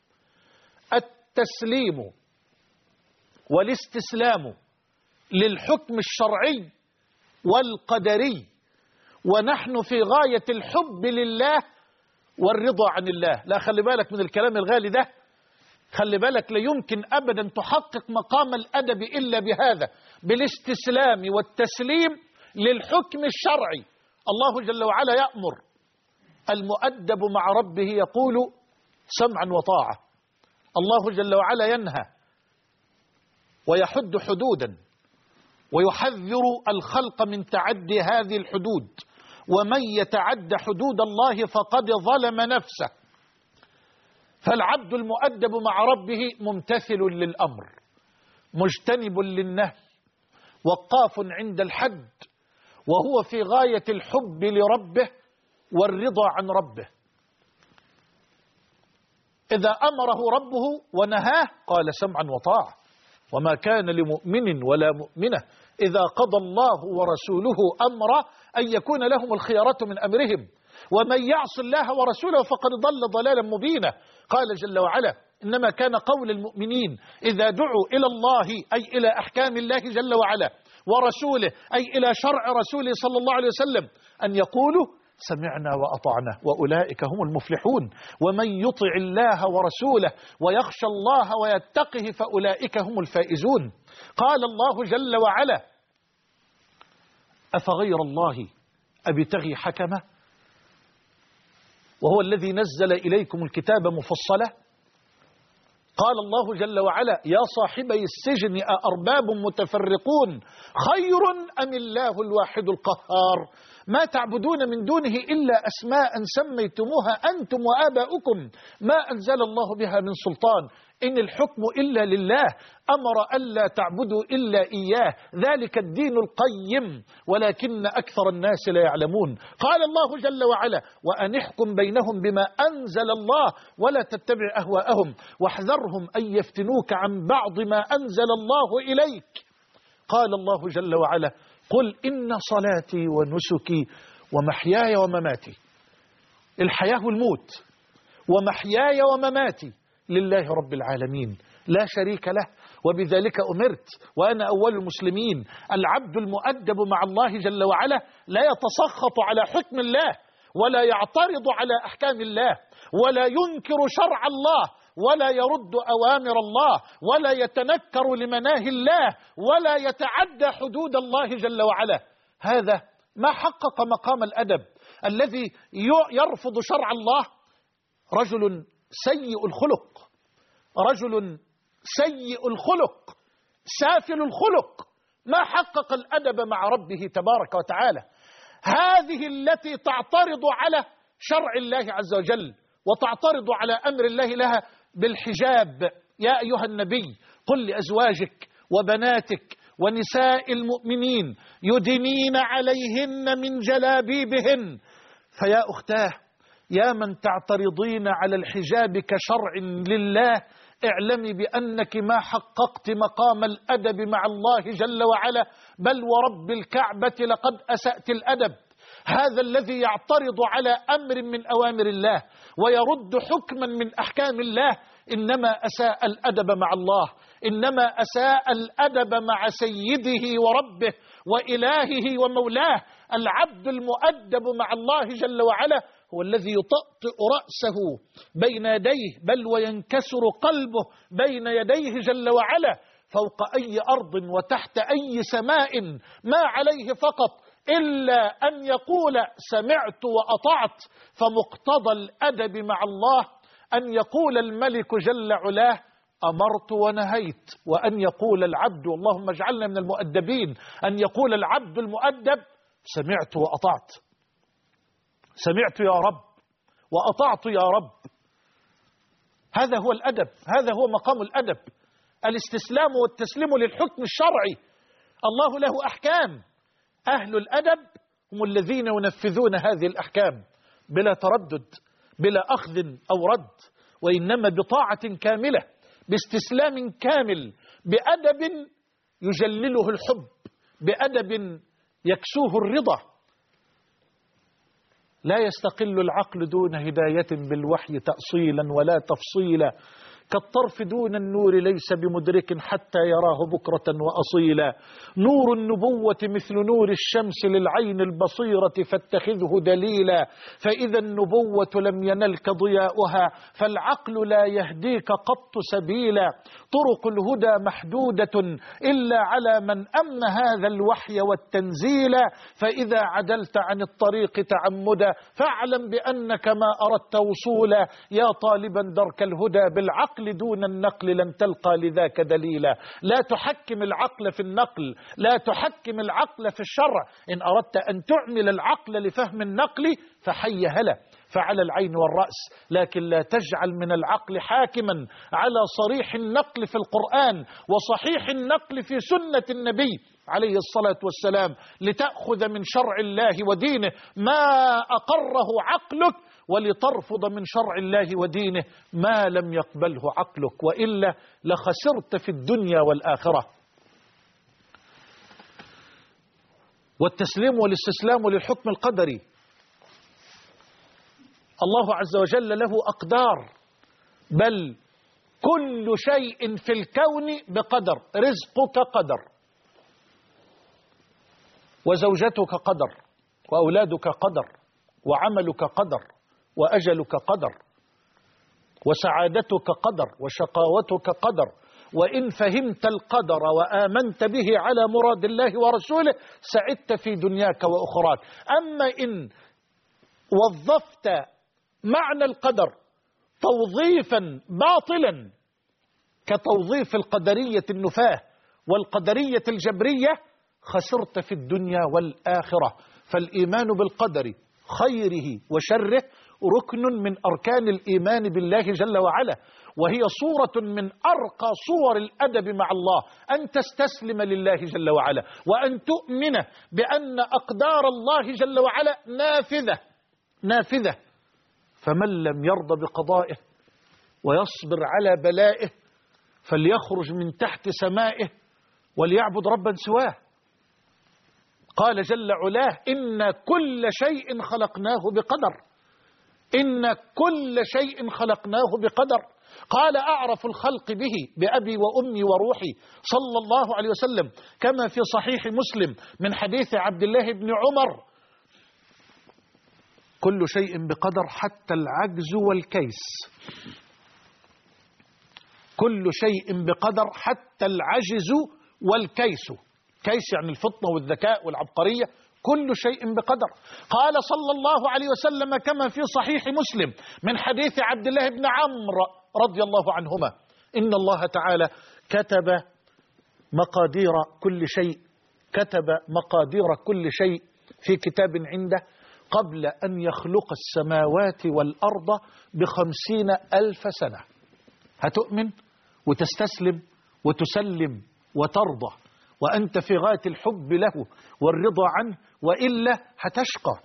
التسليم والاستسلام للحكم الشرعي والقدري، ونحن في غاية الحب لله والرضا عن الله. لا، خلي بالك من الكلام الغالي ده، خلي بالك، لا يمكن أبدا تحقق مقام الأدب إلا بهذا، بالاستسلام والتسليم للحكم الشرعي. الله جل وعلا يأمر، المؤدب مع ربه يقول سمعا وطاعة. الله جل وعلا ينهى ويحد حدودا ويحذر الخلق من تعدي هذه الحدود، ومن يتعد حدود الله فقد ظلم نفسه. فالعبد المؤدب مع ربه ممتثل للأمر، مجتنب للنهي، وقاف عند الحد، وهو في غاية الحب لربه والرضا عن ربه. إذا أمره ربه ونهاه قال سمعا وطاعة. وما كان لمؤمن ولا مؤمنة إذا قضى الله ورسوله أمرا أن يكون لهم الخيارة من أمرهم، ومن يعص الله ورسوله فقد ضل ضلالا مبينا. قال جل وعلا إنما كان قول المؤمنين إذا دعوا إلى الله أي إلى أحكام الله جل وعلا ورسوله أي إلى شرع رسوله صلى الله عليه وسلم أن يقولوا سمعنا وأطعنا وأولئك هم المفلحون. ومن يطع الله ورسوله ويخشى الله ويتقه فأولئك هم الفائزون. قال الله جل وعلا أفغير الله أبتغي حكمه وهو الذي نزل إليكم الكتاب مفصلا. قال الله جل وعلا يا صاحبي السجن أأرباب متفرقون خير أم الله الواحد القهار ما تعبدون من دونه إلا أسماء سميتموها أنتم وآباؤكم ما أنزل الله بها من سلطان إن الحكم إلا لله أمر ألا تعبدوا إلا إياه ذلك الدين القيم ولكن أكثر الناس لا يعلمون. قال الله جل وعلا وأن احكم بينهم بما أنزل الله ولا تتبع أهواءهم واحذرهم أن يفتنوك عن بعض ما أنزل الله إليك. قال الله جل وعلا قل إن صلاتي ونسكي ومحياي ومماتي، الحياة والموت، ومحياي ومماتي لله رب العالمين لا شريك له وبذلك أمرت وأنا أول المسلمين. العبد المؤدب مع الله جل وعلا لا يتسخط على حكم الله ولا يعترض على أحكام الله ولا ينكر شرع الله ولا يرد أوامر الله ولا يتنكر لمناهي الله ولا يتعدى حدود الله جل وعلا. هذا ما حقق مقام الأدب الذي يرفض شرع الله. رجل سيء الخلق، رجل سيء الخلق سافل الخلق ما حقق الأدب مع ربه تبارك وتعالى. هذه التي تعترض على شرع الله عز وجل وتعترض على أمر الله لها بالحجاب. يا أيها النبي قل لأزواجك وبناتك ونساء المؤمنين يدنين عليهن من جلابيبهن. فيا أختاه يا من تعترضين على الحجاب كشرع لله اعلمي بأنك ما حققت مقام الأدب مع الله جل وعلا، بل ورب الكعبة لقد أسأت الأدب. هذا الذي يعترض على أمر من أوامر الله ويرد حكما من أحكام الله إنما أساء الأدب مع الله، إنما أساء الأدب مع سيده وربه وإلهه ومولاه. العبد المؤدب مع الله جل وعلا هو الذي يطأطئ رأسه بين يديه، بل وينكسر قلبه بين يديه جل وعلا، فوق أي أرض وتحت أي سماء، ما عليه فقط إلا أن يقول سمعت وأطعت. فمقتضى الأدب مع الله أن يقول الملك جل علاه أمرت ونهيت، وأن يقول العبد، اللهم اجعلنا من المؤدبين، أن يقول العبد المؤدب سمعت وأطعت، سمعت يا رب وأطعت يا رب. هذا هو الأدب، هذا هو مقام الأدب، الاستسلام والتسليم للحكم الشرعي. الله له أحكام، أهل الأدب هم الذين ينفذون هذه الأحكام بلا تردد، بلا أخذ أو رد، وإنما بطاعة كاملة، باستسلام كامل، بأدب يجلله الحب، بأدب يكسوه الرضا. لا يستقل العقل دون هداية بالوحي تأصيلا ولا تفصيلا، كالطرف دون النور ليس بمدرك حتى يراه بكرة وأصيلا. نور النبوة مثل نور الشمس للعين البصيرة فاتخذه دليلا، فإذا النبوة لم ينلك ضياؤها فالعقل لا يهديك قط سبيلا. طرق الهدى محدودة إلا على من أمن هذا الوحي والتنزيل، فإذا عدلت عن الطريق تعمدا فاعلم بأنك ما أردت وصولا. يا طالبا درك الهدى بالعقل دون النقل لن تلقى لذاك دليلا. لا تحكم العقل في النقل، لا تحكم العقل في الشرع. إن أردت أن تعمل العقل لفهم النقل فحي هلا، فعلى العين والرأس، لكن لا تجعل من العقل حاكما على صريح النقل في القرآن وصحيح النقل في سنة النبي عليه الصلاة والسلام، لتأخذ من شرع الله ودينه ما أقره عقلك، ولترفض من شرع الله ودينه ما لم يقبله عقلك، وإلا لخسرت في الدنيا والآخرة. والتسليم والاستسلام للحكم القدري، الله عز وجل له أقدار، بل كل شيء في الكون بقدر. رزقك قدر، وزوجتك قدر، وأولادك قدر، وعملك قدر، وأجلك قدر، وسعادتك قدر، وشقاوتك قدر. وإن فهمت القدر وآمنت به على مراد الله ورسوله سعدت في دنياك وأخراك. أما إن وظفت معنى القدر توظيفا باطلا كتوظيف القدرية النفاة والقدرية الجبرية خسرت في الدنيا والآخرة. فالإيمان بالقدر خيره وشره ركن من أركان الإيمان بالله جل وعلا، وهي صورة من أرقى صور الأدب مع الله، أن تستسلم لله جل وعلا، وأن تؤمن بأن أقدار الله جل وعلا نافذة. فمن لم يرضى بقضائه ويصبر على بلائه فليخرج من تحت سمائه وليعبد ربا سواه. قال جل علاه إن كل شيء خلقناه بقدر، إن كل شيء خلقناه بقدر. قال أعرف الخلق به بأبي وأمي وروحي صلى الله عليه وسلم، كما في صحيح مسلم من حديث عبد الله بن عمر: كل شيء بقدر حتى العجز والكيس. كل شيء بقدر حتى العجز والكيس. كيس يعني الفطنة والذكاء والعبقرية، كل شيء بقدر. قال صلى الله عليه وسلم كما في صحيح مسلم من حديث عبد الله بن عمرو رضي الله عنهما: إن الله تعالى كتب مقادير كل شيء، كتب مقادير كل شيء في كتاب عنده قبل أن يخلق السماوات والأرض ب50,000 سنة. هتؤمن وتستسلم وتسلم وترضى وأنت في غاية الحب له والرضا عنه، وإلا هتشقى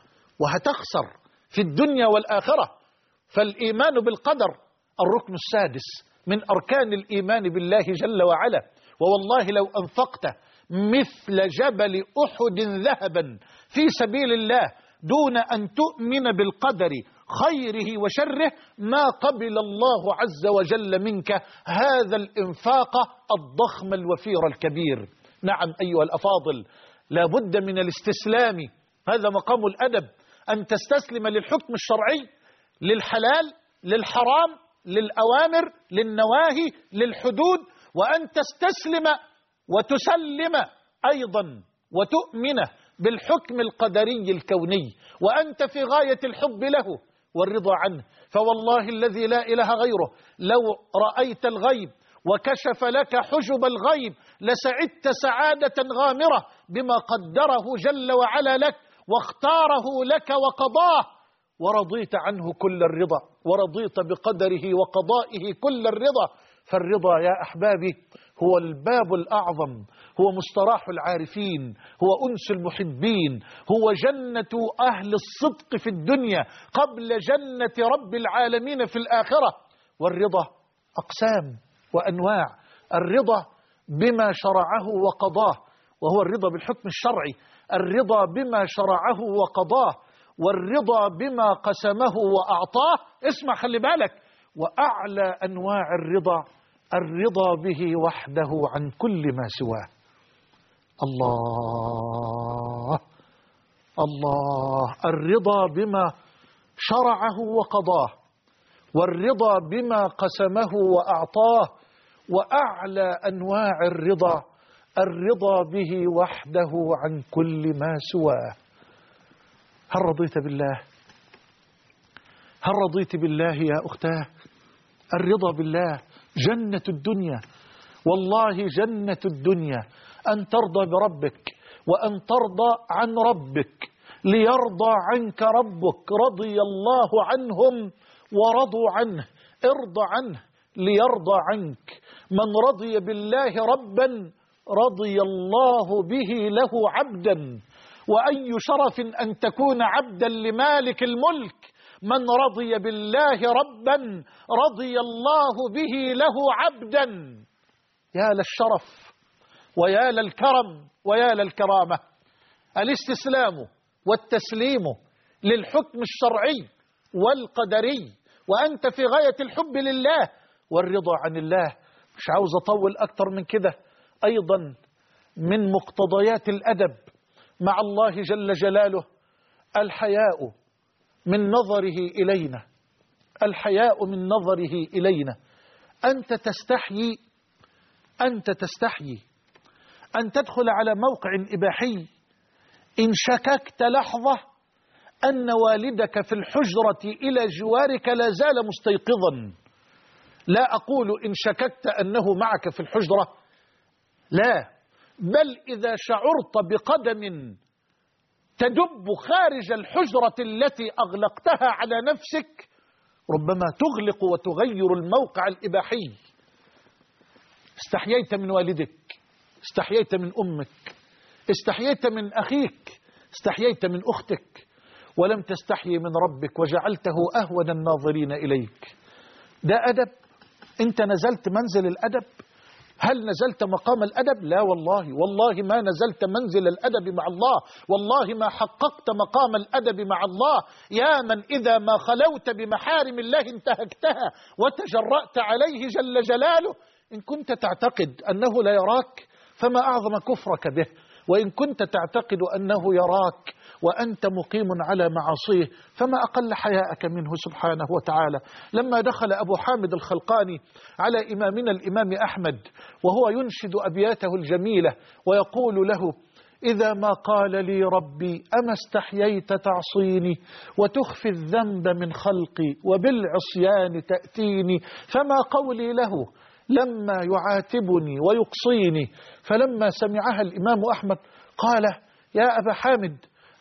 وهتخسر في الدنيا والآخرة. فالإيمان بالقدر الركن السادس من أركان الإيمان بالله جل وعلا. ووالله لو أنفقت مثل جبل أحد ذهبا في سبيل الله دون أن تؤمن بالقدر خيره وشره ما قبل الله عز وجل منك هذا الإنفاق الضخم الوفير الكبير. نعم أيها الأفاضل، لا بد من الاستسلام، هذا مقام الأدب، أن تستسلم للحكم الشرعي، للحلال، للحرام، للأوامر، للنواهي، للحدود، وأن تستسلم وتسلم أيضا وتؤمن بالحكم القدري الكوني، وأنت في غاية الحب له والرضا عنه. فوالله الذي لا إله غيره لو رأيت الغيب وكشف لك حجب الغيب لسعدت سعادة غامرة بما قدره جل وعلا لك واختاره لك وقضاه، ورضيت عنه كل الرضا، ورضيت بقدره وقضائه كل الرضا. فالرضا يا أحبابي هو الباب الأعظم، هو مستراح العارفين، هو أنس المحبين، هو جنة أهل الصدق في الدنيا قبل جنة رب العالمين في الآخرة. والرضا أقسام وأنواع، الرضا بما شرعه وقضاه وهو الرضا بالحكم الشرعي، الرضا بما شرعه وقضاه، والرضا بما قسمه وأعطاه. اسمع خلي بالك، وأعلى أنواع الرضا الرضا به وحده عن كل ما سواه. الله الله، الرضا بما شرعه وقضاه، والرضا بما قسمه وأعطاه، وأعلى أنواع الرضا الرضا به وحده عن كل ما سواه. هل رضيت بالله؟ هل رضيت بالله يا أختاه؟ الرضا بالله جنة الدنيا، والله جنة الدنيا أن ترضى بربك وأن ترضى عن ربك ليرضى عنك ربك. رضي الله عنهم ورضوا عنه، ارضى عنه ليرضى عنك. من رضي بالله ربا رضي الله به له عبدا. وأي شرف أن تكون عبدا لمالك الملك. من رضي بالله ربا رضي الله به له عبدا. يا للشرف ويا للكرم ويا للكرامة. الاستسلام والتسليم للحكم الشرعي والقدري وأنت في غاية الحب لله والرضا عن الله. مش عاوز أطول أكتر من كده. أيضا من مقتضيات الأدب مع الله جل جلاله الحياء من نظره إلينا، الحياء من نظره إلينا. أنت تستحيي أن تدخل على موقع إباحي إن شككت لحظة أن والدك في الحجرة إلى جوارك لا زال مستيقظا. لا أقول إن شككت أنه معك في الحجرة، لا، بل إذا شعرت بقدم تدب خارج الحجرة التي أغلقتها على نفسك ربما تغلق وتغير الموقع الإباحي. استحييت من والدك، استحييت من أمك، استحييت من أخيك، استحييت من أختك، ولم تستحيي من ربك وجعلته أهون الناظرين إليك. ده أدب؟ أنت نزلت منزل الأدب؟ هل نزلت مقام الأدب؟ لا والله ما نزلت منزل الأدب مع الله، والله ما حققت مقام الأدب مع الله. يا من إذا ما خلوت بمحارم الله انتهكتها وتجرأت عليه جل جلاله. إن كنت تعتقد أنه لا يراك فما أعظم كفرك به، وإن كنت تعتقد أنه يراك وأنت مقيم على معاصيه فما أقل حياءك منه سبحانه وتعالى. لما دخل أبو حامد الخلقاني على إمامنا الإمام أحمد وهو ينشد أبياته الجميلة ويقول له: إذا ما قال لي ربي أما استحييت تعصيني وتخفي الذنب من خلقي وبالعصيان تأتيني، فما قولي له لما يعاتبني ويقصيني. فلما سمعها الإمام أحمد قال: يا أبا حامد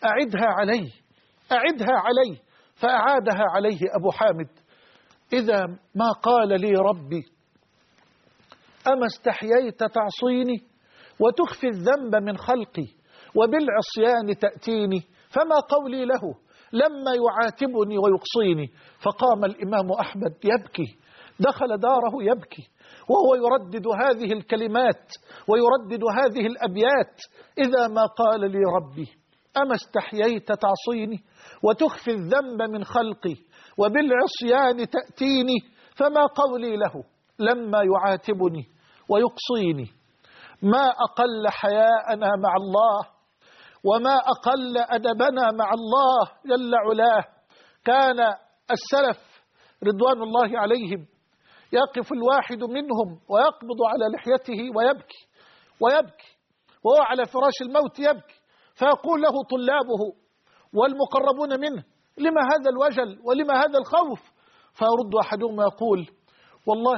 أعدها علي. فأعادها عليه أبو حامد: إذا ما قال لي ربي أما استحييت تعصيني وتخفي الذنب من خلقي وبالعصيان تأتيني، فما قولي له لما يعاتبني ويقصيني. فقام الإمام أحمد يبكي دخل داره يبكي وهو يردد هذه الكلمات ويردد هذه الأبيات: إذا ما قال لي ربي أما استحييت تعصيني وتخفي الذنب من خلقي وبالعصيان تأتيني، فما قولي له لما يعاتبني ويقصيني. ما أقل حياءنا مع الله وما أقل أدبنا مع الله جل علاه. كان السلف رضوان الله عليهم يقف الواحد منهم ويقبض على لحيته ويبكي وهو على فراش الموت يبكي، فيقول له طلابه والمقربون منه: لما هذا الوجل ولما هذا الخوف؟ فيرد أحدهم ويقول: والله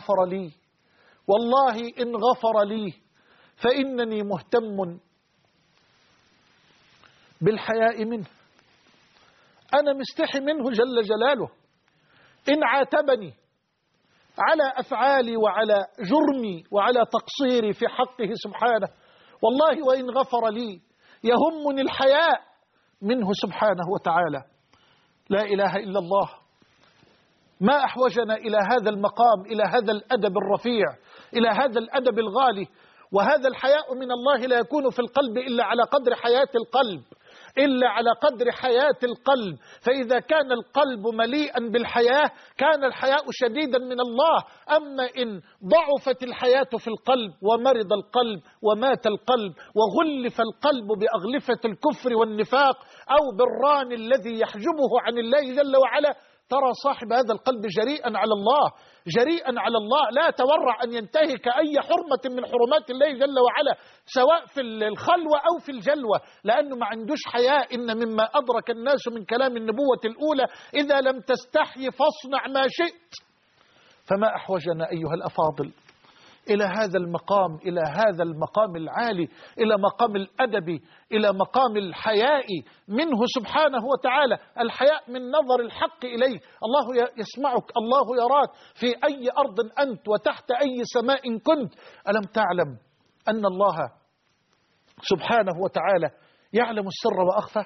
إن غفر لي فإنني مهتم بالحياء منه، أنا مستحي منه جل جلاله. إن عاتبني على أفعالي وعلى جرمي وعلى تقصيري في حقه سبحانه، والله وإن غفر لي يهمني الحياء منه سبحانه وتعالى. لا إله إلا الله. ما أحوجنا إلى هذا المقام، إلى هذا الأدب الرفيع، إلى هذا الأدب الغالي. وهذا الحياء من الله لا يكون في القلب إلا على قدر حياة القلب، فإذا كان القلب مليئا بالحياة كان الحياء شديدا من الله. أما إن ضعفت الحياة في القلب ومرض القلب ومات القلب وغلف القلب بأغلفة الكفر والنفاق أو بالران الذي يحجبه عن الله جل وعلا، ترى صاحب هذا القلب جريئا على الله، لا تورع أن ينتهك أي حرمة من حرمات الله جل وعلا، سواء في الخلوة أو في الجلوة، لأنه ما عندوش حياء. إن مما أدرك الناس من كلام النبوة الأولى: إذا لم تستحي فاصنع ما شئت. فما أحوجنا أيها الأفاضل إلى هذا المقام العالي، إلى مقام الأدب، إلى مقام الحياء منه سبحانه وتعالى. الحياء من نظر الحق إليك. الله يسمعك، الله يراك في أي أرض أنت وتحت أي سماء كنت. ألم تعلم أن الله سبحانه وتعالى يعلم السر وأخفى؟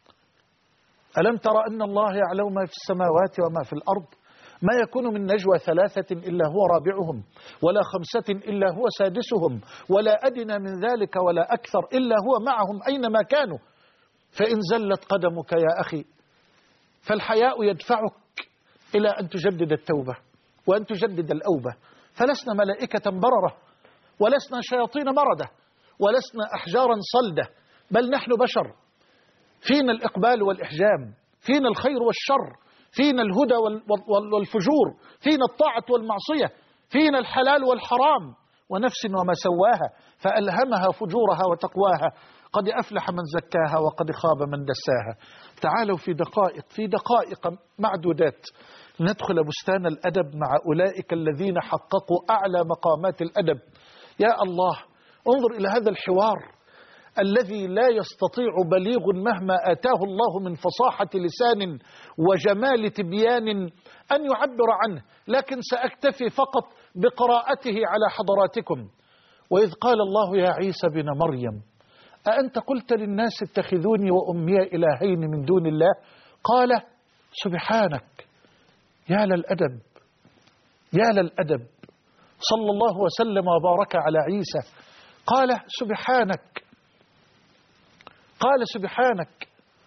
ألم ترى أن الله يعلم ما في السماوات وما في الأرض؟ ما يكون من نجوى 3 إلا هو رابعهم ولا 5 إلا هو سادسهم ولا أدنى من ذلك ولا أكثر إلا هو معهم أينما كانوا. فإن زلت قدمك يا أخي فالحياء يدفعك إلى أن تجدد التوبة وأن تجدد الأوبة. فلسنا ملائكة بررة ولسنا شياطين مردة ولسنا أحجارا صلدة، بل نحن بشر، فينا الإقبال والإحجام، فينا الخير والشر، فينا الهدى والفجور، فينا الطاعة والمعصية، فينا الحلال والحرام. ونفس وما سواها فألهمها فجورها وتقواها، قد أفلح من زكاها وقد خاب من دساها. تعالوا في دقائق معدودات ندخل بستان الأدب مع أولئك الذين حققوا أعلى مقامات الأدب. يا الله، انظر إلى هذا الحوار الذي لا يستطيع بليغ مهما آتاه الله من فصاحة لسان وجمال تبيان أن يعبر عنه، لكن سأكتفي فقط بقراءته على حضراتكم. وإذ قال الله يا عيسى بن مريم أأنت قلت للناس اتخذوني وأمي إلهين من دون الله؟ قال سبحانك. يا للأدب صلى الله وسلم وبارك على عيسى. قال سبحانك،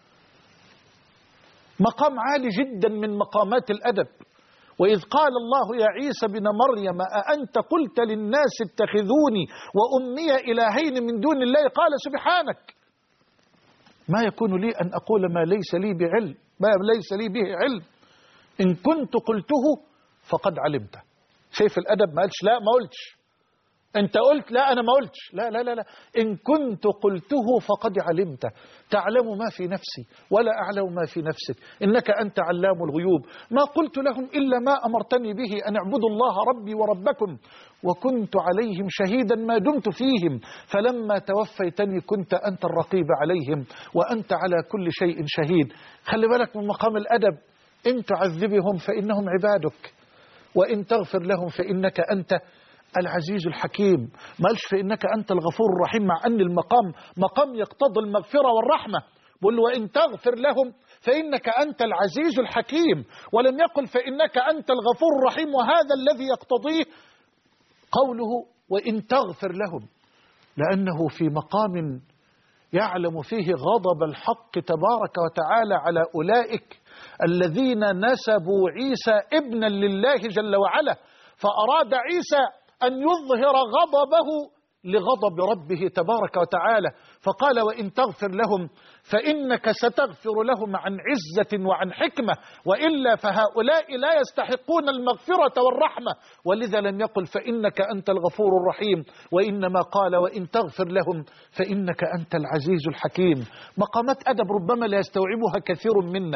مقام عالي جدا من مقامات الأدب. وإذ قال الله يا عيسى بن مريم أأنت قلت للناس اتخذوني وأمي إلهين من دون الله؟ قال سبحانك. ما يكون لي أن أقول ما ليس لي به علم، إن كنت قلته فقد علمته. شايف الأدب؟ ما قالش لا ما قلتش، أنت قلت لا أنا ما قلتش، لا لا لا لا، إن كنت قلته فقد علمته، تعلم ما في نفسي ولا أعلم ما في نفسك، إنك أنت علام الغيوب. ما قلت لهم إلا ما أمرتني به، أن اعبدوا الله ربي وربكم، وكنت عليهم شهيدا ما دمت فيهم، فلما توفيتني كنت أنت الرقيب عليهم وأنت على كل شيء شهيد. خلي بالك من مقام الأدب. إن تعذبهم فإنهم عبادك وإن تغفر لهم فإنك أنت العزيز الحكيم. ما قالش فإنك أنت الغفور الرحيم، مع أن المقام مقام يقتضي المغفرة والرحمة، بقول له وإن تغفر لهم فإنك أنت العزيز الحكيم، ولم يقل فإنك أنت الغفور الرحيم، وهذا الذي يقتضيه قوله وإن تغفر لهم، لأنه في مقام يعلم فيه غضب الحق تبارك وتعالى على أولئك الذين نسبوا عيسى ابنا لله جل وعلا، فأراد عيسى أن يظهر غضبه لغضب ربه تبارك وتعالى، فقال وإن تغفر لهم فإنك ستغفر لهم عن عزة وعن حكمة، وإلا فهؤلاء لا يستحقون المغفرة والرحمة، ولذا لم يقل فإنك أنت الغفور الرحيم، وإنما قال وإن تغفر لهم فإنك أنت العزيز الحكيم. مقامات أدب ربما لا يستوعبها كثير منا.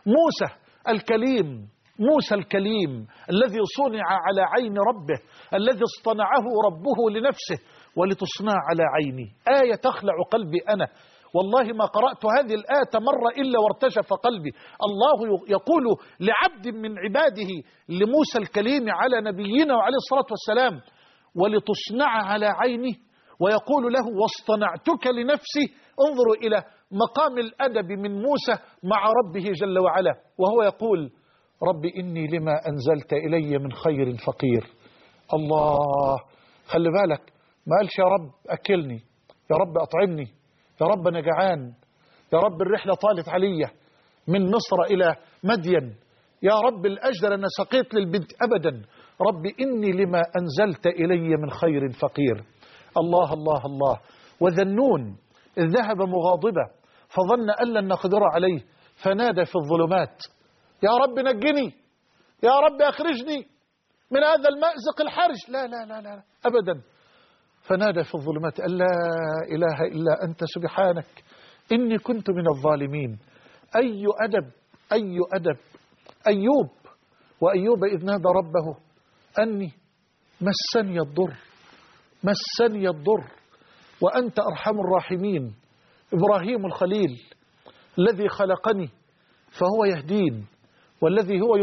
موسى الكليم الذي صنع على عين ربه، الذي اصطنعه ربه لنفسه، ولتصنع على عيني، آية تخلع قلبي أنا، والله ما قرأت هذه الآية مرة إلا وارتجف قلبي. الله يقول لعبد من عباده لموسى الكليم على نبينا وعليه الصلاة والسلام ولتصنع على عيني، ويقول له واصطنعتك لنفسي. انظروا إلى مقام الأدب من موسى مع ربه جل وعلا، وهو يقول رب إني لما أنزلت إلي من خير فقير. الله، خلي بالك، ما قالش يا رب أكلني، يا رب أطعمني، يا رب أنا جعان، يا رب الرحلة طالت علي من مصر إلى مدين، يا رب الأجر أنا سقيت للبنت، أبدا، رب إني لما أنزلت إلي من خير فقير. الله الله الله. وذنون إذ ذهب مغاضبا فظن أن لن نقدر عليه فنادى في الظلمات يا رب نجني، يا رب أخرجني من هذا المأزق الحرج. لا لا لا لا أبدا. فنادى في الظلمات أن لا إله إلا أنت سبحانك إني كنت من الظالمين. أي أدب، أي أدب. أيوب، وأيوب إذ نادى ربه أني مسني الضر، مسني الضر وأنت أرحم الراحمين. إبراهيم الخليل الذي خلقني فهو يهدين، والذي هو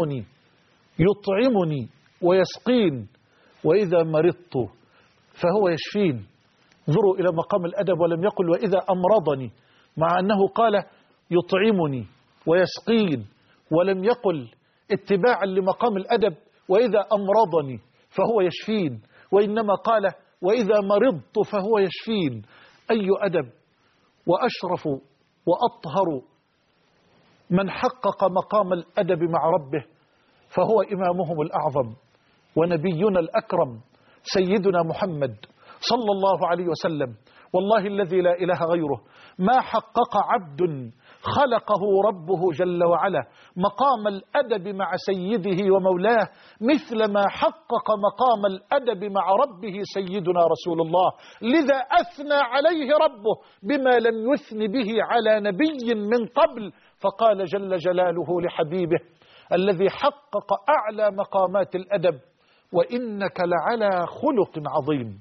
يطعمني ويسقين، وإذا مرضت فهو يشفين. انظروا إلى مقام الأدب، ولم يقل وإذا أمرضني، مع أنه قال يطعمني ويسقين، ولم يقل اتباعا لمقام الأدب وإذا أمرضني فهو يشفين، وإنما قال وإذا مرضت فهو يشفين. أي أدب. وأشرف وأطهر من حقق مقام الأدب مع ربه فهو إمامهم الأعظم ونبينا الأكرم سيدنا محمد صلى الله عليه وسلم. والله الذي لا إله غيره ما حقق عبد خلقه ربه جل وعلا مقام الأدب مع سيده ومولاه مثل ما حقق مقام الأدب مع ربه سيدنا رسول الله. لذا أثنى عليه ربه بما لم يثن به على نبي من قبل، فقال جل جلاله لحبيبه الذي حقق أعلى مقامات الأدب وإنك لعلى خلق عظيم.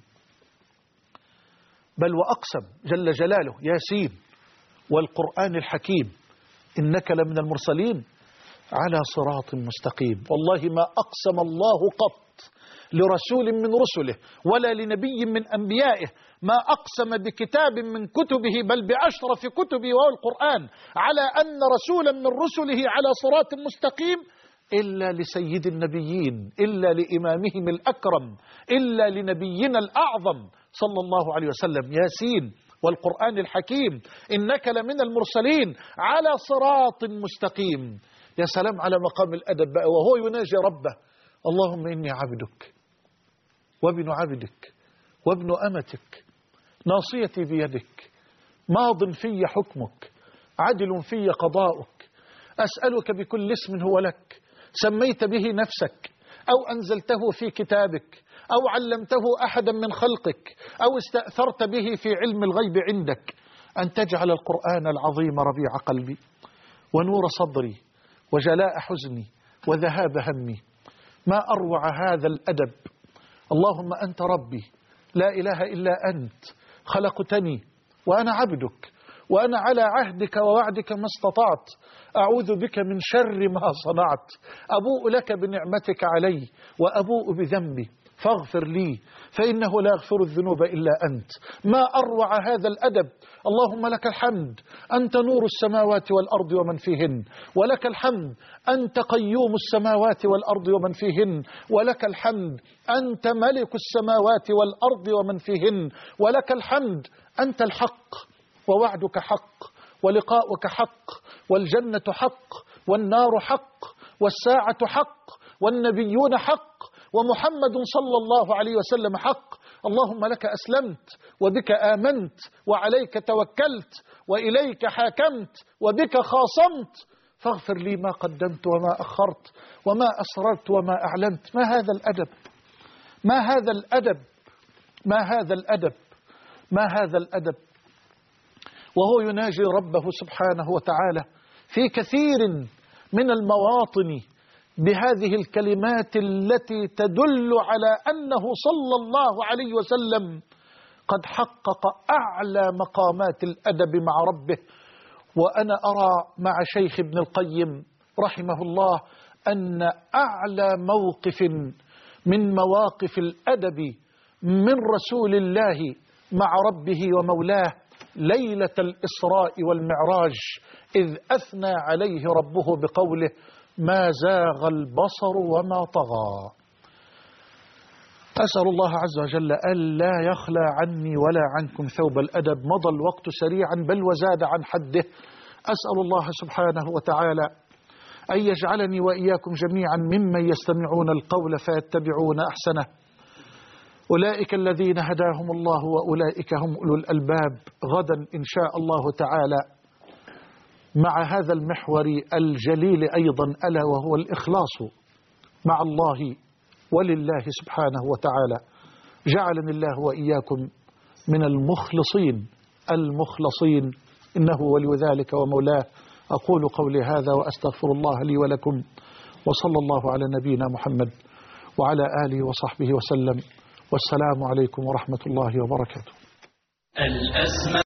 بل وأقسم جل جلاله ياسين والقرآن الحكيم إنك لمن المرسلين على صراط مستقيم. والله ما أقسم الله قط لرسول من رسله ولا لنبي من أنبيائه ما أقسم بكتاب من كتبه بل بأشرف كتبه وهو القرآن على أن رسولا من رسله على صراط مستقيم إلا لسيد النبيين، إلا لإمامهم الأكرم، إلا لنبينا الأعظم صلى الله عليه وسلم. ياسين والقرآن الحكيم إنك لمن المرسلين على صراط مستقيم. يا سلام على مقام الأدب بقى وهو يناجي ربه اللهم إني عبدك وابن عبدك وابن أمتك ناصيتي بيدك ماض في حكمك عدل في قضاؤك أسألك بكل اسم هو لك سميت به نفسك أو أنزلته في كتابك أو علمته أحدا من خلقك أو استأثرت به في علم الغيب عندك أن تجعل القرآن العظيم ربيع قلبي ونور صدري وجلاء حزني وذهاب همي. ما أروع هذا الأدب. اللهم أنت ربي لا إله إلا أنت خلقتني وأنا عبدك وأنا على عهدك ووعدك ما استطعت أعوذ بك من شر ما صنعت أبوء لك بنعمتك علي وأبوء بذنبي فاغفر لي فإنه لا يغفر الذنوب إلا أنت. ما أروع هذا الأدب. اللهم لك الحمد، أنت نور السماوات والأرض ومن فيهن، ولك الحمد أنت قيوم السماوات والأرض ومن فيهن، ولك الحمد أنت ملك السماوات والأرض ومن فيهن، ولك الحمد أنت الحق ووعدك حق ولقاؤك حق والجنة حق والنار حق والساعة حق والنبيون حق ومحمد صلى الله عليه وسلم حق. اللهم لك أسلمت وبك آمنت وعليك توكلت وإليك حاكمت وبك خاصمت، فاغفر لي ما قدمت وما أخرت وما أسررت وما أعلنت. ما هذا الأدب؟ ما هذا الأدب؟ ما هذا الأدب؟ ما هذا الأدب؟ وهو يناجي ربه سبحانه وتعالى في كثير من المواطن بهذه الكلمات التي تدل على أنه صلى الله عليه وسلم قد حقق أعلى مقامات الأدب مع ربه. وأنا أرى مع شيخ ابن القيم رحمه الله أن أعلى موقف من مواقف الأدب من رسول الله مع ربه ومولاه ليلة الإسراء والمعراج، إذ أثنى عليه ربه بقوله: ما زاغ البصر وما طغى. أسأل الله عز وجل ألا يخلى عني ولا عنكم ثوب الأدب. مضى الوقت سريعا بل وزاد عن حده. أسأل الله سبحانه وتعالى أن يجعلني وإياكم جميعا ممن يستمعون القول فيتبعون أحسنه. أولئك الذين هداهم الله وأولئك هم أولو الألباب. غدا إن شاء الله تعالى مع هذا المحور الجليل أيضا، ألا وهو الإخلاص مع الله ولله سبحانه وتعالى. جعلني الله وإياكم من المخلصين المخلصين، إنه ولي ذلك ومولاه. أقول قولي هذا وأستغفر الله لي ولكم، وصلى الله على نبينا محمد وعلى آله وصحبه وسلم، والسلام عليكم ورحمة الله وبركاته.